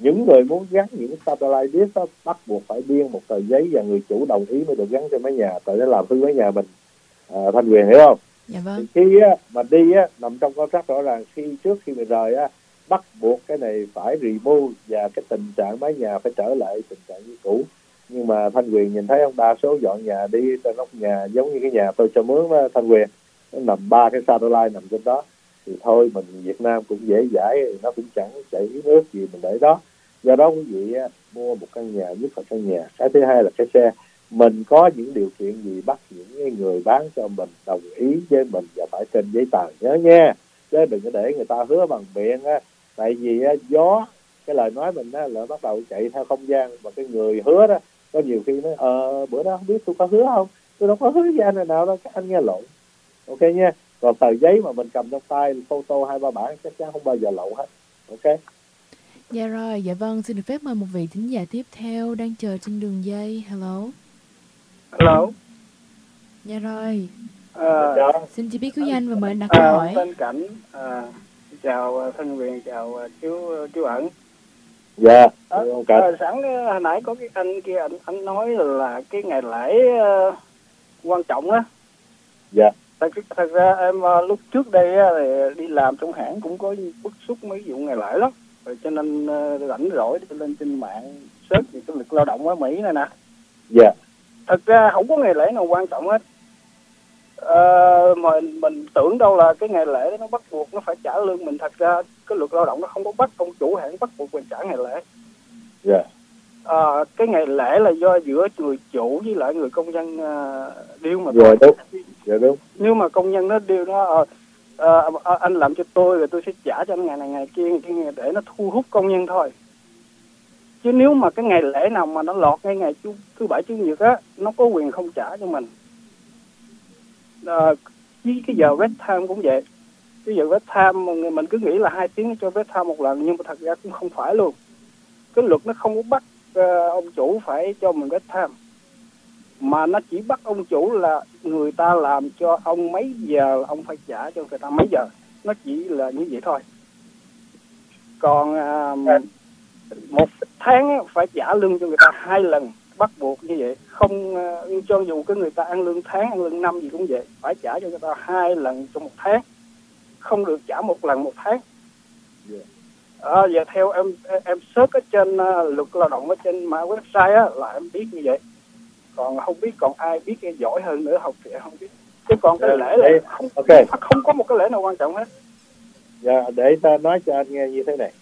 những người muốn gắn những satellite dish đó bắt buộc phải biên một tờ giấy và người chủ đồng ý mới được gắn trên mái nhà, tại nó làm hư mái nhà mình. Thanh Huyền hiểu không? Dạ vâng. Thì khi mà đi nằm trong contract rõ ràng, trước khi mình rời bắt buộc cái này phải remove và cái tình trạng mái nhà phải trở lại tình trạng như cũ. Nhưng mà Thanh Huyền nhìn thấy ông đa số dọn nhà đi trên nóc nhà giống như cái nhà tôi cho mướn đó, Thanh Huyền, nó nằm 3 cái satellite nằm trên đó. Thì thôi mình Việt Nam cũng dễ dãi, nó cũng chẳng chảy nước gì mình để đó. Do đó quý vị mua một căn nhà, nhất là căn nhà. Cái thứ hai là cái xe. Mình có những điều kiện gì bắt những người bán cho mình đồng ý với mình và phải trên giấy tờ, nhớ nha. Chứ đừng có để người ta hứa bằng miệng tại vì gió cái lời nói mình là bắt đầu chạy theo không gian, mà cái người hứa đó có nhiều khi nói bữa đó không biết tôi có hứa không, tôi đâu có hứa với anh nào đâu, các anh nghe lộn. Ok nha. Còn tờ giấy mà mình cầm trong tay photo 2-3 bản chắc chắn không bao giờ lộn hết. Ok. Dạ rồi, dạ vâng, xin được phép mời một vị thính giả tiếp theo đang chờ trên đường dây. Hello. Hello. Dạ rồi. Xin chỉ biết quý danh và mời đặt câu hỏi. Tên Cảnh. Chào Thanh Huyền, chào chú Ẩn. Dạ. Sẵn hồi nãy có cái anh kia anh nói là cái ngày lễ quan trọng á. Dạ. Thật ra em lúc trước đây thì đi làm trong hãng cũng có bức xúc mấy vụ ngày lễ lắm, rồi cho nên rảnh rỗi lên trên mạng search về cái lực lao động ở Mỹ này nè. Dạ. Thật ra không có ngày lễ nào quan trọng hết. Mà mình tưởng đâu là cái ngày lễ đó nó bắt buộc nó phải trả lương mình. Thật ra cái luật lao động nó không có bắt ông chủ hãng bắt buộc mình trả ngày lễ. Dạ. Cái ngày lễ là do giữa người chủ với lại người công nhân deal mà. Dạ đúng. Dạ đúng. Nếu mà công nhân nó deal nó anh làm cho tôi rồi tôi sẽ trả cho anh ngày này ngày kia để nó thu hút công nhân thôi. Chứ nếu mà cái ngày lễ nào mà nó lọt ngay ngày thứ bảy chủ nhật á, nó có quyền không trả cho mình. Với cái giờ rest time cũng vậy. Cái giờ rest time mình cứ nghĩ là 2 tiếng cho rest time một lần, nhưng mà thật ra cũng không phải luôn. Cái luật nó không có bắt ông chủ phải cho mình rest time, mà nó chỉ bắt ông chủ là người ta làm cho ông mấy giờ ông phải trả cho người ta mấy giờ. Nó chỉ là như vậy thôi. Còn một tháng phải trả lương cho người ta 2 lần, bắt buộc như vậy. Không cho dù cái người ta ăn lương tháng, ăn lương năm gì cũng vậy, phải trả cho người ta 2 lần trong 1 tháng, không được trả 1 lần 1 tháng. Và theo em search ở trên luật lao động ở trên mạng website á, là em biết như vậy. Còn không biết còn ai biết giỏi hơn nữa học thì em không biết. Chứ còn cái lễ là không có một cái lễ nào quan trọng hết. Dạ, để ta nói cho anh nghe như thế này.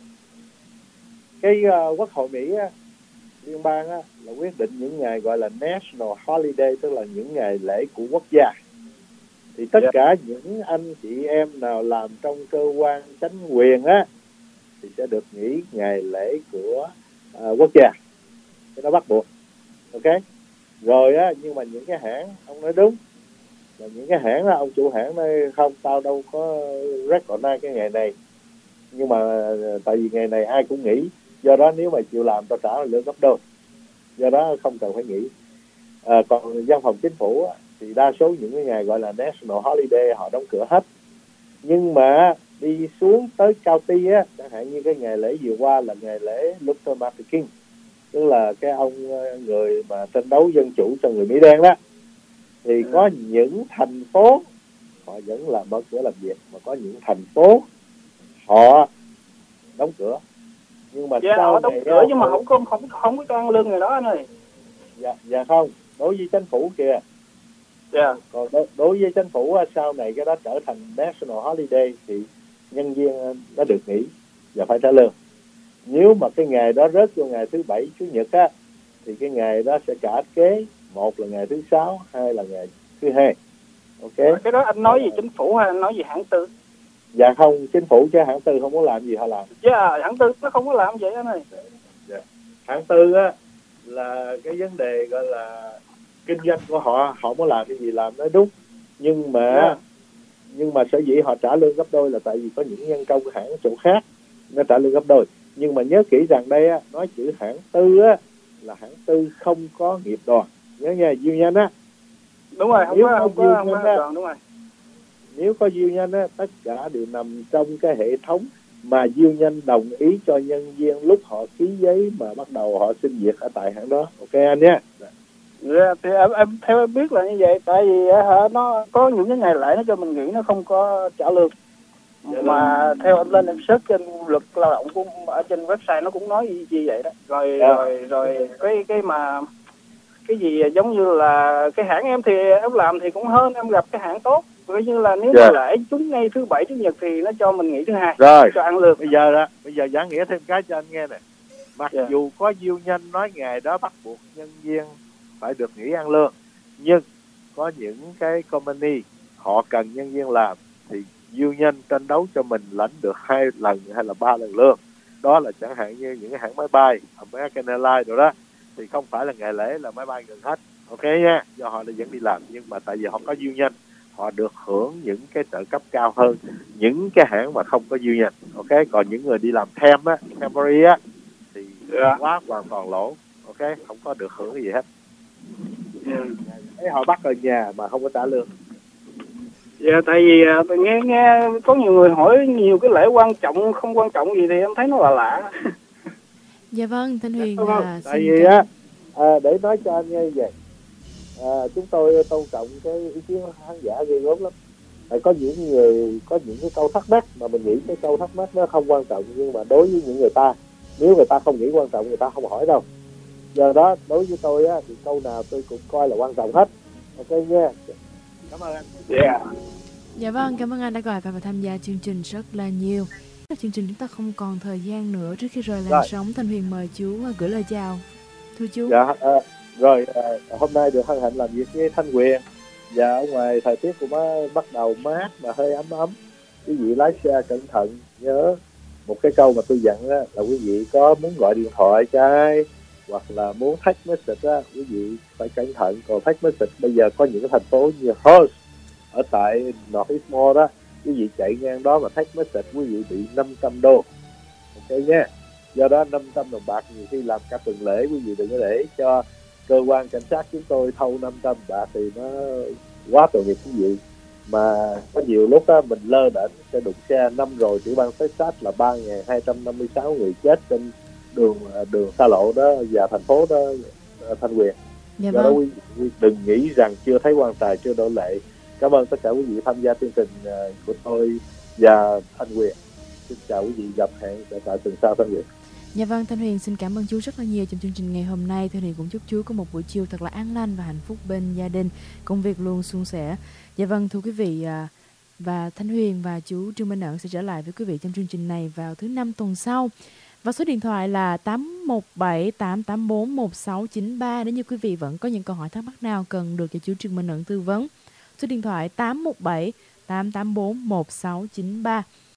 Cái Quốc hội Mỹ á, liên bang á, là quyết định những ngày gọi là national holiday, tức là những ngày lễ của quốc gia. Thì tất cả những anh chị em nào làm trong cơ quan chính quyền á thì sẽ được nghỉ ngày lễ của quốc gia. Cái đó bắt buộc. Ok. Rồi á, nhưng mà những cái hãng, ông nói đúng, là những cái hãng đó, ông chủ hãng nói không, tao đâu có recognize cái ngày này. Nhưng mà tại vì ngày này ai cũng nghỉ, do đó nếu mà chịu làm tao trả lương gấp đôi, do đó không cần phải nghỉ. Còn văn phòng chính phủ á, thì đa số những cái ngày gọi là national holiday họ đóng cửa hết. Nhưng mà đi xuống tới county á, chẳng hạn như cái ngày lễ vừa qua là ngày lễ Luther Martin King, tức là cái ông người mà tranh đấu dân chủ cho người Mỹ đen đó, thì có những thành phố họ vẫn là mở cửa làm việc, mà có những thành phố họ đóng cửa. Nhưng mà họ đóng cửa nhưng mà không có cho ăn lương người đó anh ơi. Dạ không, đối với chính phủ kìa. Còn đối với chính phủ sau này cái đó trở thành national holiday thì nhân viên nó được nghỉ và phải trả lương. Nếu mà cái ngày đó rớt vô ngày thứ bảy chủ nhật á thì cái ngày đó sẽ trả kế, một là ngày thứ sáu, hai là ngày thứ hai. Ok. Cái đó anh nói gì chính phủ hay anh nói gì hãng tư? Dạ không, chính phủ chứ hãng tư không có làm gì họ làm. Hãng tư nó không có làm vậy anh ơi. Hãng tư á là cái vấn đề gọi là kinh doanh của họ, họ muốn làm cái gì làm nói đúng. Nhưng mà sở dĩ họ trả lương gấp đôi là tại vì có những nhân công của hãng chỗ khác nó trả lương gấp đôi. Nhưng mà nhớ kỹ rằng đây á, nói chữ hãng tư á là hãng tư không có nghiệp đoàn, nhớ nha, union á. Đúng rồi, không có đúng rồi. Nếu có union á, tất cả đều nằm trong cái hệ thống mà diêu nhân đồng ý cho nhân viên lúc họ ký giấy mà bắt đầu họ xin việc ở tại hãng đó. Ok anh nhé. Dạ, thì em theo em biết là như vậy, tại vì nó có những cái ngày lễ nó cho mình nghỉ, nó không có trả lương. Mà theo em lên em search trên luật lao động của ở trên website nó cũng nói gì vậy đó. Rồi cái mà cái gì giống như là cái hãng em thì em làm thì cũng hơn, em gặp cái hãng tốt. Coi như là nếu mà lễ trúng ngay thứ bảy chủ nhật thì nó cho mình nghỉ thứ hai, rồi cho ăn lương. Bây giờ giảng nghĩa thêm cái cho anh nghe này. Mặc dù có diêu nhân nói ngày đó bắt buộc nhân viên phải được nghỉ ăn lương, nhưng có những cái company họ cần nhân viên làm thì diêu nhân tranh đấu cho mình lãnh được 2 lần hay là 3 lần lương. Đó là chẳng hạn như những cái hãng máy bay American Airlines rồi đó, thì không phải là ngày lễ là máy bay ngừng hết. Ok nha, do họ là vẫn đi làm, nhưng mà tại vì họ có diêu nhân, họ được hưởng những cái trợ cấp cao hơn những cái hãng mà không có diêu nhân. Ok, còn những người đi làm temp á, temporary á, thì quá hoàn toàn lỗ. Ok, không có được hưởng cái gì hết. Thấy họ bắt ở nhà mà không có trả lương. Dạ, tại vì tôi nghe có nhiều người hỏi nhiều cái lễ quan trọng không quan trọng gì thì em thấy nó là lạ. Dạ vâng, Thanh Huyền tại vì á để nói cho anh nghe vậy, chúng tôi tôn trọng cái ý kiến của khán giả ghê gớm lắm. Có những người có những cái câu thắc mắc mà mình nghĩ cái câu thắc mắc nó không quan trọng, nhưng mà đối với những người ta, nếu người ta không nghĩ quan trọng người ta không hỏi đâu. Giờ đó đối với tôi á thì câu nào tôi cũng coi là quan trọng hết. Ok nha. Cảm ơn anh. Dạ vâng, cảm ơn anh đã gọi và tham gia chương trình rất là nhiều. Chương trình chúng ta không còn thời gian nữa, trước khi rời làn sóng, Thanh Huyền mời chú gửi lời chào. Thưa chú. Dạ, hôm nay được hân hạnh làm việc với Thanh Huyền. Và ở ngoài thời tiết cũng bắt đầu mát mà hơi ấm ấm. Quý vị lái xe cẩn thận, nhớ một cái câu mà tôi dặn á, là quý vị có muốn gọi điện thoại cho ai hoặc là muốn text message á, quý vị phải cẩn thận. Còn text message bây giờ có những cái thành phố như Host ở tại North East Mall đó, quý vị chạy ngang đó mà text message quý vị bị 500 đô. Ok nhé. Do đó 500 đồng bạc nhiều khi làm cả tuần lễ, quý vị đừng có để cho cơ quan cảnh sát chúng tôi thâu 500 bạc thì nó quá tội nghiệp quý vị. Mà có nhiều lúc đó mình lơ đễnh sẽ đụng xe. Năm rồi tiểu bang Texas là 3.256 người chết trên đường xa lộ đó và thành phố đó, Thanh Huyền. Dạ Do đó quý vị đừng nghĩ rằng chưa thấy quan tài chưa đổ lệ. Cảm ơn tất cả quý vị tham gia chương trình của tôi và Thanh Huyền. Xin chào quý vị, gặp hẹn tại tuần sau Thanh Huyền. Dạ vâng, Thanh Huyền xin cảm ơn chú rất là nhiều trong chương trình ngày hôm nay. Thanh Huyền cũng chúc chú có một buổi chiều thật là an lành và hạnh phúc bên gia đình, công việc luôn suôn sẻ. Dạ vâng, thưa quý vị, và Thanh Huyền và chú Trương Minh Ẩn sẽ trở lại với quý vị trong chương trình này vào thứ 5 tuần sau. Và số điện thoại là 817-884-1693 nếu như quý vị vẫn có những câu hỏi thắc mắc nào cần được cho chú Trương Minh Ẩn tư vấn. Số điện thoại 817-884-1693.